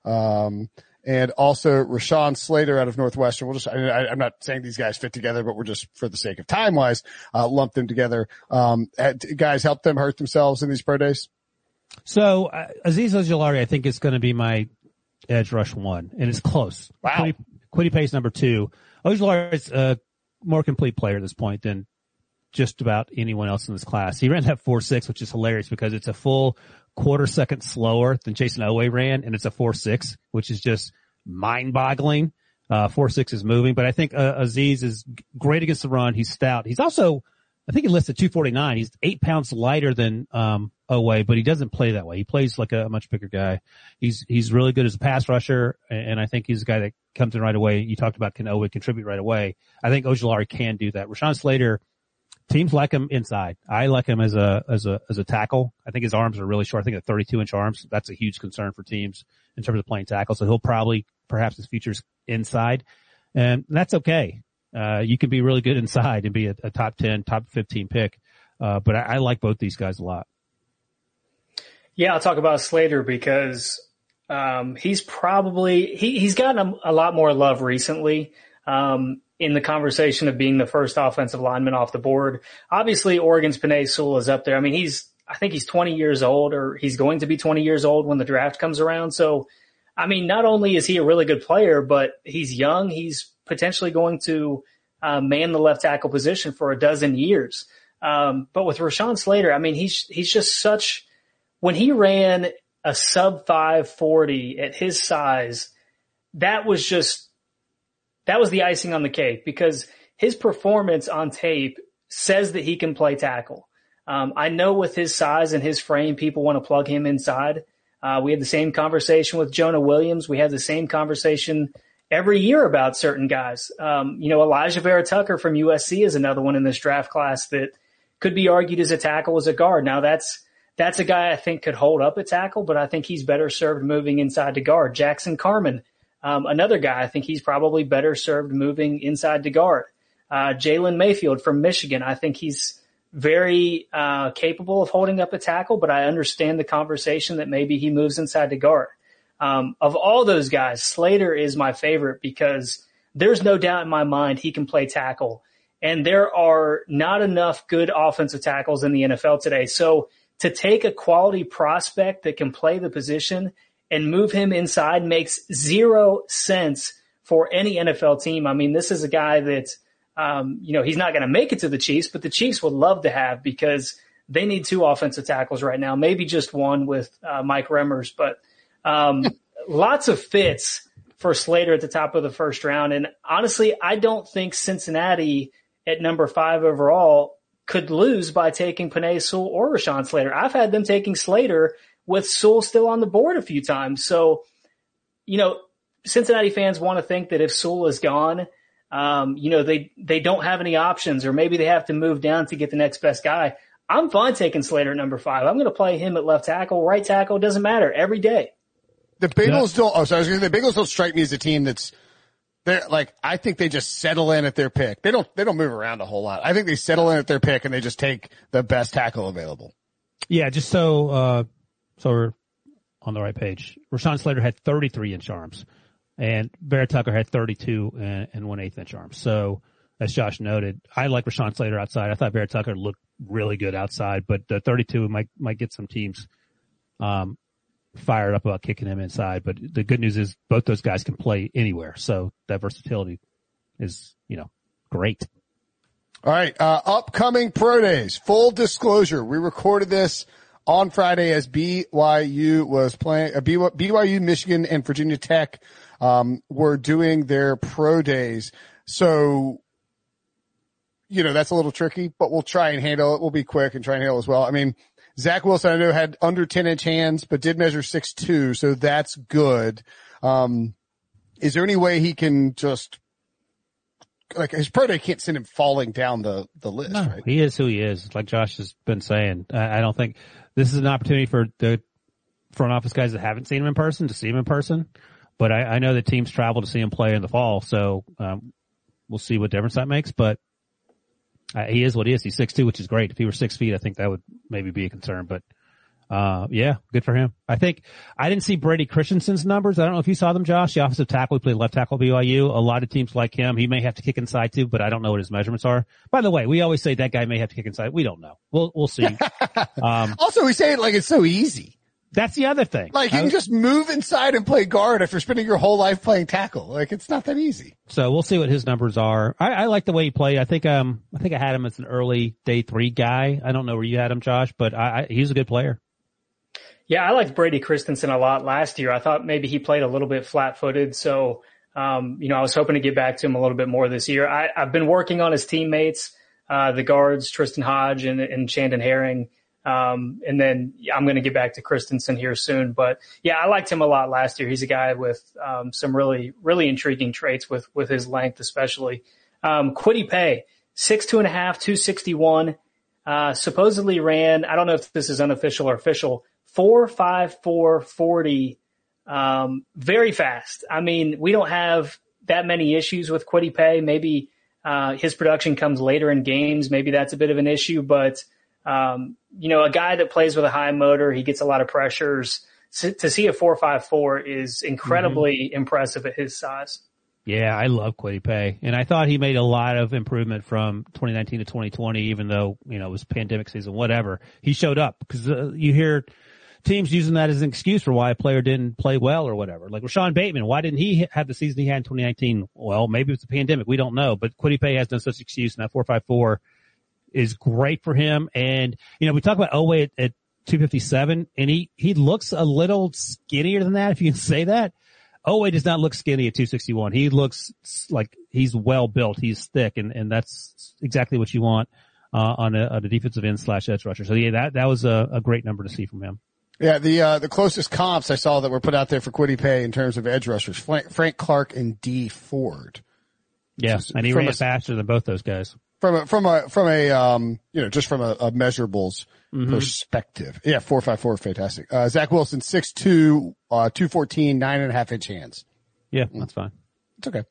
And also Rashawn Slater out of Northwestern. I'm not saying these guys fit together, but we're just, for the sake of time wise, lump them together. Guys help them hurt themselves in these pro days. So, Azeez Ojulari, I think is going to be my edge rush one, and it's close. Wow. Kwity Paye's number 2. Ojulari is a more complete player at this point than just about anyone else in this class. He ran that 4.6, which is hilarious because it's a full quarter second slower than Jason Oweh ran, and it's a 4.6, which is just mind-boggling. 4.6 is moving, but I think Azeez is great against the run. He's stout. He's also, I think he listed 249. He's 8 pounds lighter than Oweh, but he doesn't play that way. He plays like a much bigger guy. He's really good as a pass rusher, and I think he's a guy that comes in right away. You talked about can Oweh contribute right away. I think Ojulari can do that. Rashawn Slater, teams like him inside. I like him as a tackle. I think his arms are really short. I think at 32-inch arms, that's a huge concern for teams in terms of playing tackle. So he'll perhaps his future's inside, and that's okay. You can be really good inside and be a top 10, top 15 pick. But I like both these guys a lot. Yeah, I'll talk about Slater because he's gotten a lot more love recently. In the conversation of being the first offensive lineman off the board. Obviously, Oregon's Penei Sewell is up there. I mean, I think he's 20 years old, or he's going to be 20 years old when the draft comes around. So, I mean, not only is he a really good player, but he's young. He's potentially going to man the left tackle position for a dozen years. But with Rashawn Slater, I mean, he's just when he ran a sub 5.40 at his size, that was the icing on the cake because his performance on tape says that he can play tackle. I know with his size and his frame, people want to plug him inside. We had the same conversation with Jonah Williams. We had the same conversation every year about certain guys. Elijah Vera Tucker from USC is another one in this draft class that could be argued as a tackle, as a guard. Now that's a guy I think could hold up at tackle, but I think he's better served moving inside to guard. Jackson Carman, another guy, I think he's probably better served moving inside to guard. Jalen Mayfield from Michigan, I think he's very capable of holding up a tackle, but I understand the conversation that maybe he moves inside to guard. Of all those guys, Slater is my favorite because there's no doubt in my mind he can play tackle. And there are not enough good offensive tackles in the NFL today. So to take a quality prospect that can play the position and move him inside makes zero sense for any NFL team. I mean, this is a guy that, he's not going to make it to the Chiefs, but the Chiefs would love to have because they need 2 offensive tackles right now, maybe just one with Mike Remmers, but lots of fits for Slater at the top of the first round. And honestly, I don't think Cincinnati at number 5 overall could lose by taking Penei Sewell or Rashawn Slater. I've had them taking Slater with Sewell still on the board a few times. So, Cincinnati fans want to think that if Sewell is gone, they don't have any options, or maybe they have to move down to get the next best guy. I'm fine taking Slater at number 5. I'm going to play him at left tackle, right tackle, doesn't matter, every day. The Bengals the Bengals don't strike me as a team they're like, I think they just settle in at their pick. They don't move around a whole lot. I think they settle in at their pick and they just take the best tackle available. Yeah, just so we're on the right page. Rashawn Slater had 33-inch arms, and Vera Tucker had 32 and 1/8-inch arms. So, as Josh noted, I like Rashawn Slater outside. I thought Vera Tucker looked really good outside, but 32 might get some teams fired up about kicking him inside. But the good news is both those guys can play anywhere, so that versatility is great. All right, upcoming pro days. Full disclosure, we recorded this on Friday as BYU was playing. BYU, Michigan, and Virginia Tech were doing their pro days. So, that's a little tricky, but we'll try and handle it. We'll be quick and try and handle it as well. I mean, Zach Wilson, I know, had under 10-inch hands, but did measure 6'2", so that's good. Is there any way he can just, like, his pro day can't send him falling down the list, No, right? He is who he is, like Josh has been saying. I don't think this is an opportunity for the front office guys that haven't seen him in person to see him in person. But I know that teams travel to see him play in the fall, so we'll see what difference that makes. But he is what he is. He's 6'2", which is great. If he were 6 feet, I think that would maybe be a concern. But yeah, good for him. I think I didn't see Brady Christensen's numbers. I don't know if you saw them, Josh. The offensive tackle, he played left tackle at BYU. A lot of teams like him. He may have to kick inside too, but I don't know what his measurements are. By the way, we always say that guy may have to kick inside. We don't know. We'll see. Also, we say it like it's so easy. That's the other thing. Like, you can just move inside and play guard after spending your whole life playing tackle. Like, it's not that easy. So we'll see what his numbers are. I like the way he played. I think I had him as an early day 3 guy. I don't know where you had him, Josh, but he's a good player. Yeah, I liked Brady Christensen a lot last year. I thought maybe he played a little bit flat-footed. So, I was hoping to get back to him a little bit more this year. I've been working on his teammates, the guards, Tristan Hodge and Chandon Herring. And then I'm going to get back to Christensen here soon, but yeah, I liked him a lot last year. He's a guy with, some really, really intriguing traits with his length, especially. Kwity Paye, 6'2.5", 261, supposedly ran, I don't know if this is unofficial or official, 4.54 40, very fast. I mean, we don't have that many issues with Kwity Paye. Maybe, his production comes later in games. Maybe that's a bit of an issue, but, a guy that plays with a high motor, he gets a lot of pressures. To see a 4.54 is incredibly impressive at his size. Yeah, I love Kwity Paye. And I thought he made a lot of improvement from 2019 to 2020, even though, it was pandemic season, whatever. He showed up because you hear teams using that as an excuse for why a player didn't play well or whatever. Like Rashad Bateman, why didn't he have the season he had in 2019? Well, maybe it's the pandemic. We don't know. But Kwity Paye has no such excuse, and that 4.54 is great for him. And, we talk about Oweh at 257, and he looks a little skinnier than that, if you can say that. Oweh does not look skinny at 261. He looks like he's well built. He's thick, and that's exactly what you want on a defensive end / edge rusher. So yeah, that was a great number to see from him. Yeah, the closest comps I saw that were put out there for Kwity Paye in terms of edge rushers, Frank Clark and D Ford. Yeah, and he ran faster than both those guys. From a just from a measurables perspective. Yeah, 4.54, fantastic. Zach Wilson, 6'2", 214, 9.5-inch hands. Yeah, that's fine. It's okay.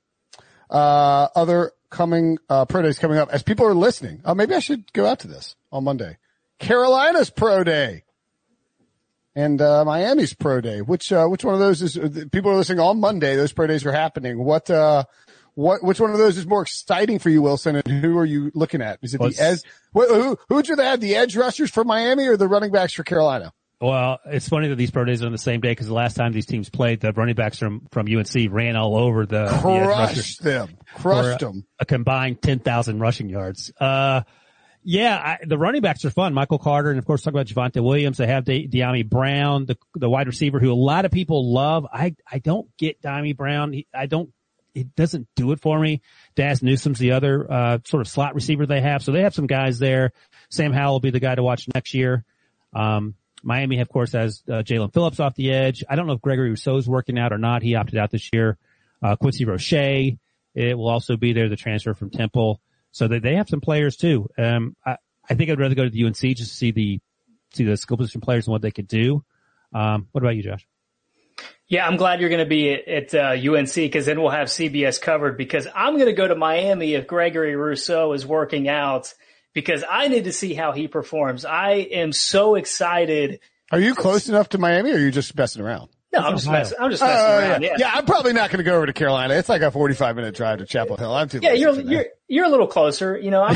Other pro days coming up. As people are listening, maybe I should go out to this on Monday. Carolina's pro day. And, Miami's pro day. Which one of those is, people are listening on Monday, those pro days are happening. Which one of those is more exciting for you, Wilson, and who are you looking at? Is it who would you have, the edge rushers for Miami or the running backs for Carolina? Well, it's funny that these pro days are on the same day because the last time these teams played, the running backs from UNC ran all over Crushed them. A combined 10,000 rushing yards. Yeah, the running backs are fun. Michael Carter, and of course, talk about Javonte Williams. They have Dyami Brown, the wide receiver who a lot of people love. I don't get Dyami Brown. It doesn't do it for me. Daz Newsome's the other, sort of slot receiver they have. So they have some guys there. Sam Howell will be the guy to watch next year. Miami, of course, has, Jalen Phillips off the edge. I don't know if Gregory Rousseau's working out or not. He opted out this year. Quincy Roche, it will also be there, the transfer from Temple. So they have some players too. I think I'd rather go to the UNC just to see the skill position players and what they could do. What about you, Josh? Yeah, I'm glad you're going to be at UNC because then we'll have CBS covered, because I'm going to go to Miami if Gregory Rousseau is working out, because I need to see how he performs. I am so excited. Are you close enough to Miami, or are you just messing around? No, I'm just messing around. Yeah, I'm probably not going to go over to Carolina. It's like a 45-minute drive to Chapel Hill. I'm too. Yeah, you're a little closer. You know,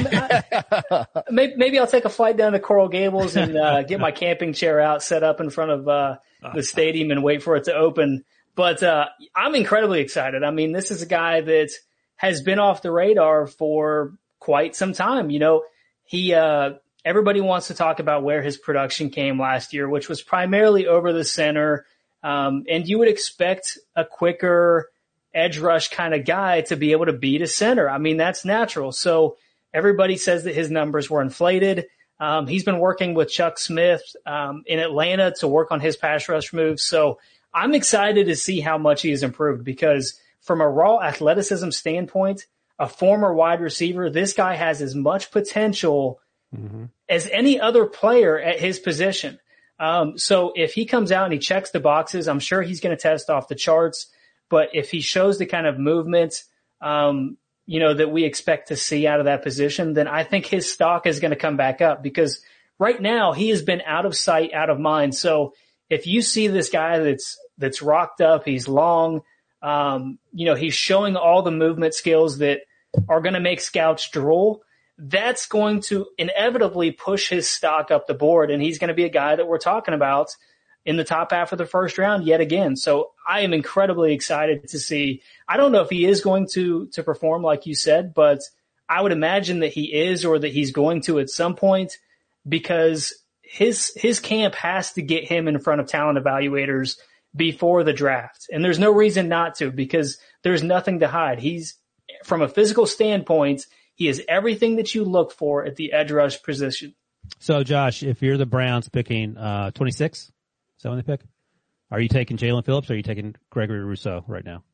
maybe I'll take a flight down to Coral Gables and get my camping chair out, set up in front of the stadium, and wait for it to open. But I'm incredibly excited. I mean, this is a guy that has been off the radar for quite some time. You know, everybody wants to talk about where his production came last year, which was primarily over the center. And you would expect a quicker edge rush kind of guy to be able to beat a center. I mean, that's natural. So everybody says that his numbers were inflated. He's been working with Chuck Smith, in Atlanta to work on his pass rush moves. So I'm excited to see how much he has improved, because from a raw athleticism standpoint, a former wide receiver, this guy has as much potential as any other player at his position. So if he comes out and he checks the boxes, I'm sure he's going to test off the charts. But if he shows the kind of movement, that we expect to see out of that position, then I think his stock is going to come back up, because right now he has been out of sight, out of mind. So if you see this guy that's rocked up, he's long, he's showing all the movement skills that are going to make scouts drool, that's going to inevitably push his stock up the board, and he's going to be a guy that we're talking about in the top half of the first round yet again. So I am incredibly excited to see. I don't know if he is going to perform like you said, but I would imagine that he is, or that he's going to at some point, because his camp has to get him in front of talent evaluators before the draft. And there's no reason not to, because there's nothing to hide. He's, from a physical standpoint, he is everything that you look for at the edge rush position. So, Josh, if you're the Browns picking 26, is that when they pick? Are you taking Jalen Phillips, or are you taking Gregory Rousseau right now?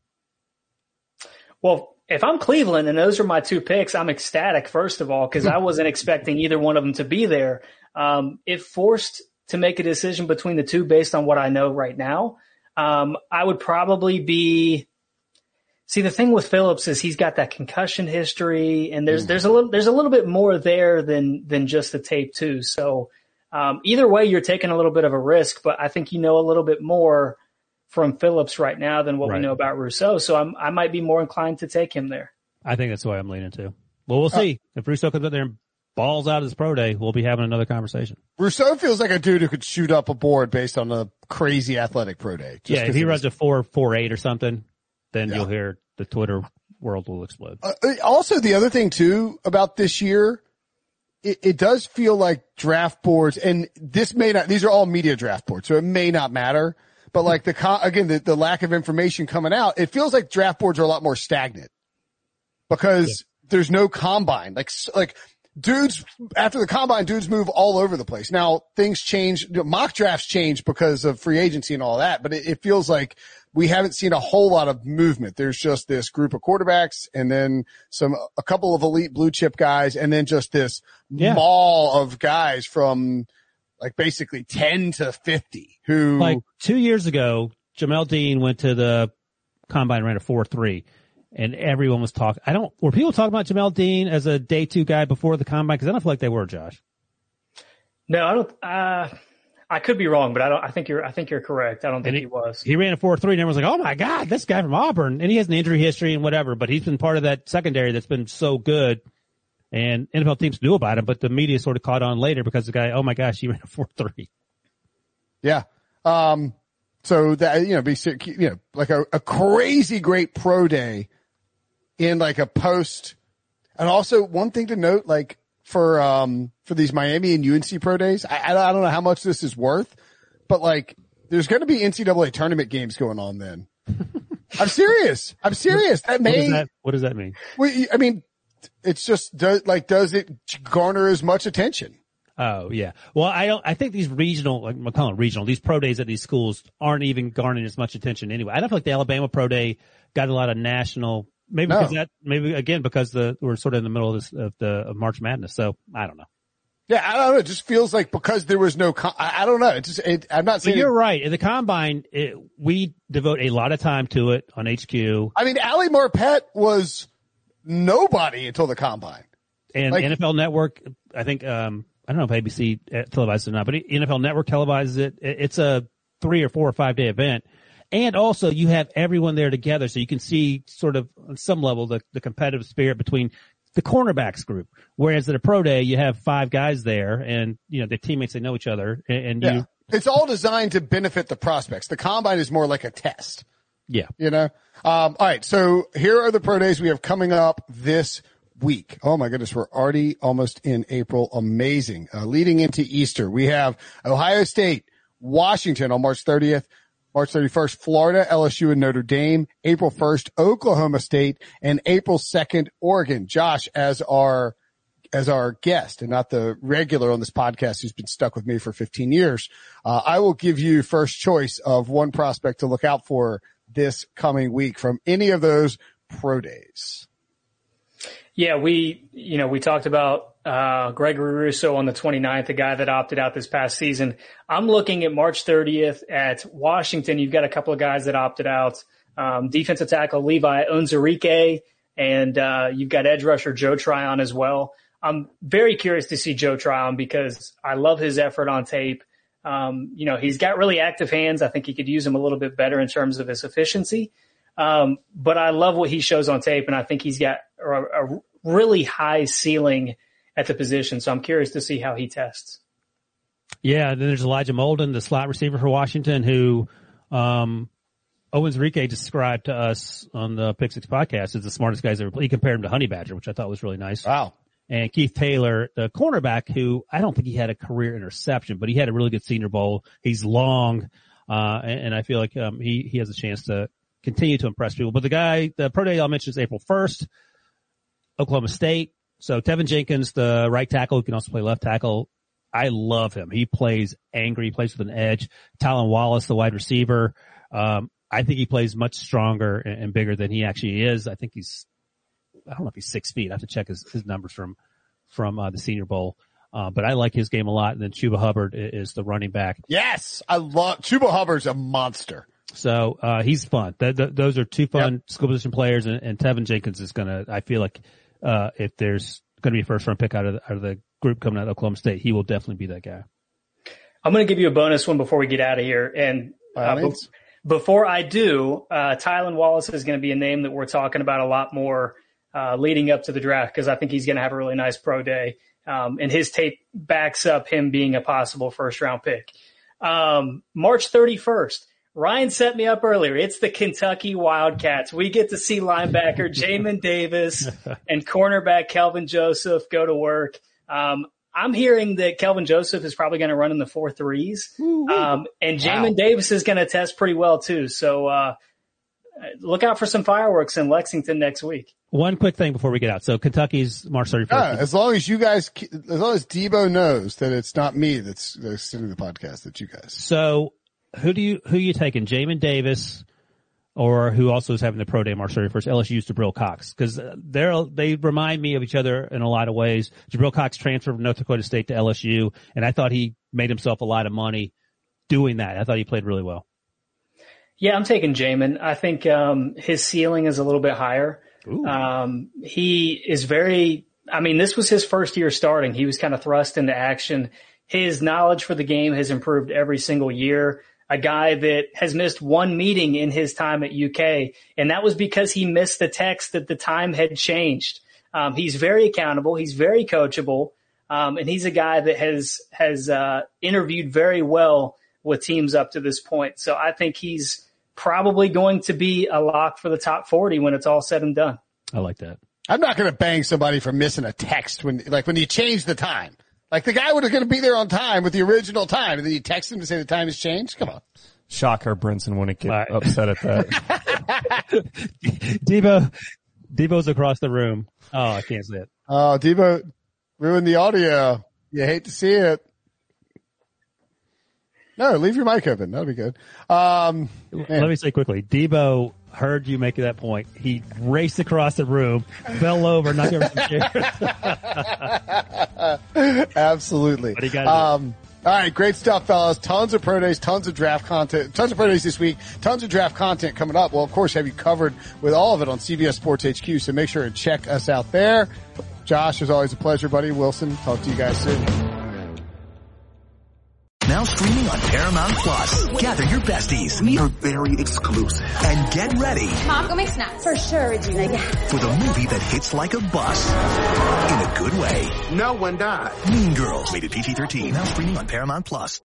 Well, if I'm Cleveland and those are my two picks, I'm ecstatic, first of all, because I wasn't expecting either one of them to be there. If forced to make a decision between the two based on what I know right now, I would probably be... See, the thing with Phillips is he's got that concussion history, and there's a little bit more there than just the tape too. So, either way, you're taking a little bit of a risk, but I think you know a little bit more from Phillips right now than what we know about Rousseau. So I might be more inclined to take him there. I think that's the way I'm leaning too. Well, we'll see. If Rousseau comes out there and balls out his pro day, we'll be having another conversation. Rousseau feels like a dude who could shoot up a board based on a crazy athletic pro day. If he runs a 4.48 or something, then you'll hear the Twitter world will explode. Also, the other thing too about this year, it does feel like draft boards, and this may not, these are all media draft boards, so it may not matter, but like the lack of information coming out, it feels like draft boards are a lot more stagnant because there's no combine. Like dudes, after the combine, dudes move all over the place. Now things change, mock drafts change because of free agency and all that, but it feels like we haven't seen a whole lot of movement. There's just this group of quarterbacks, and then a couple of elite blue chip guys, and then just this mall of guys from like basically 10 to 50 who, like 2 years ago, Jamel Dean went to the combine and ran a 4.3, and everyone was talking. Were people talking about Jamel Dean as a day two guy before the combine? Cause I don't feel like they were, Josh. No, I don't, I could be wrong, but I think you're correct. I don't think he was. He ran a 4.3 and everyone's like, oh my God, this guy from Auburn. And he has an injury history and whatever, but he's been part of that secondary that's been so good. And NFL teams knew about him, but the media sort of caught on later because the guy, oh my gosh, he ran a 4.3. Yeah. So that, like a crazy great pro day in like a post. And also one thing to note, like for these Miami and UNC pro days. I don't know how much this is worth, but like there's going to be NCAA tournament games going on then. I'm serious. That what does that mean? Well, I mean, it's just does it garner as much attention? Oh yeah. Well, I think these regional, like I call them regional, these pro days at these schools aren't even garnering as much attention anyway. I don't feel like the Alabama pro day got a lot of national, because we're sort of in the middle of March Madness. So I don't know. Yeah, I don't know. It just feels like because there was no, I don't know. I'm not saying. But you're right. In the combine, we devote a lot of time to it on HQ. I mean, Ali Marpet was nobody until the combine. And NFL Network, I think, I don't know if ABC televises it or not, but NFL Network televises it. It's a 3 or 4 or 5 day event. And also you have everyone there together. So you can see sort of on some level the competitive spirit between the cornerbacks group. Whereas at a pro day, you have 5 guys there and, you know, their teammates, they know each other and it's all designed to benefit the prospects. The combine is more like a test. Yeah. You know? All right. So here are the pro days we have coming up this week. Oh my goodness. We're already almost in April. Amazing. Leading into Easter, we have Ohio State, Washington on March 30th. March 31st, Florida, LSU, and Notre Dame. April 1st, Oklahoma State, and April 2nd, Oregon. Josh, as our guest and not the regular on this podcast who's been stuck with me for 15 years, I will give you first choice of one prospect to look out for this coming week from any of those pro days. Yeah, we talked about Gregory Rousseau on the 29th, a guy that opted out this past season. I'm looking at March 30th at Washington. You've got a couple of guys that opted out. Defensive tackle Levi Onwuzurike, and you've got edge rusher Joe Tryon as well. I'm very curious to see Joe Tryon because I love his effort on tape. He's got really active hands. I think he could use them a little bit better in terms of his efficiency. But I love what he shows on tape, and I think he's got a really high ceiling at the position. So I'm curious to see how he tests. Yeah. Then there's Elijah Molden, the slot receiver for Washington, who, Onwuzurike described to us on the Pick Six podcast as the smartest guys ever played. He compared him to Honey Badger, which I thought was really nice. Wow. And Keith Taylor, the cornerback, who I don't think he had a career interception, but he had a really good Senior Bowl. He's long, and I feel like, he has a chance to continue to impress people. But the pro day I'll mention is April 1st, Oklahoma State. So Tevin Jenkins, the right tackle, who can also play left tackle. I love him. He plays angry. He plays with an edge. Tylan Wallace, the wide receiver. I think he plays much stronger and bigger than he actually is. I think I don't know if he's 6 feet. I have to check his numbers from the Senior Bowl. But I like his game a lot. And then Chuba Hubbard is the running back. Yes. I love Chuba Hubbard's a monster. So, he's fun. Those are 2 fun skill position players, and Tevin Jenkins is I feel like, if there's going to be a first round pick out of the group coming out of Oklahoma State, he will definitely be that guy. I'm going to give you a bonus one before we get out of here. And, before I do, Tylan Wallace is going to be a name that we're talking about a lot more, leading up to the draft, because I think he's going to have a really nice pro day. And his tape backs up him being a possible first round pick. March 31st. Ryan set me up earlier. It's the Kentucky Wildcats. We get to see linebacker Jamin Davis and cornerback Kelvin Joseph go to work. I'm hearing that Kelvin Joseph is probably going to run in the 4.3s. And Jamin Davis is going to test pretty well too. So, look out for some fireworks in Lexington next week. One quick thing before we get out. So Kentucky's March 31st. Yeah, as long as Debo knows that it's not me that's sending the podcast, that you guys. So, who you taking? Jamin Davis, or who also is having the pro day March 31st? LSU's Jabril Cox, because they remind me of each other in a lot of ways. Jabril Cox transferred from North Dakota State to LSU, and I thought he made himself a lot of money doing that. I thought he played really well. Yeah, I'm taking Jamin. I think his ceiling is a little bit higher. He is this was his first year starting. He was kind of thrust into action. His knowledge for the game has improved every single year. A guy that has missed one meeting in his time at UK, and that was because he missed the text that the time had changed. He's very accountable. He's very coachable. And he's a guy that has interviewed very well with teams up to this point. So I think he's probably going to be a lock for the top 40 when it's all said and done. I like that. I'm not going to bang somebody for missing a text when you change the time. Like the guy was going to be there on time with the original time, and then you text him to say the time has changed. Come on. Shocker, Brinson wouldn't get upset at that. Debo's across the room. Oh, I can't see it. Oh, Debo ruined the audio. You hate to see it. No, leave your mic open. That'll be good. Let me say quickly, Debo heard you make that point. He raced across the room, fell over, knocked over some chairs. Absolutely. But he got it. All right, great stuff, fellas. Tons of pro days, tons of draft content, tons of pro days this week, tons of draft content coming up. We'll, of course, have you covered with all of it on CBS Sports HQ, so make sure and check us out there. Josh, it's always a pleasure, buddy. Wilson, talk to you guys soon. Now streaming on Paramount Plus. Gather your besties. We are very exclusive. And get ready. Mom, go make snacks. For sure, Regina. Yeah. For the movie that hits like a bus. In a good way. No one died. Mean Girls. Rated PG-13. Now streaming on Paramount Plus.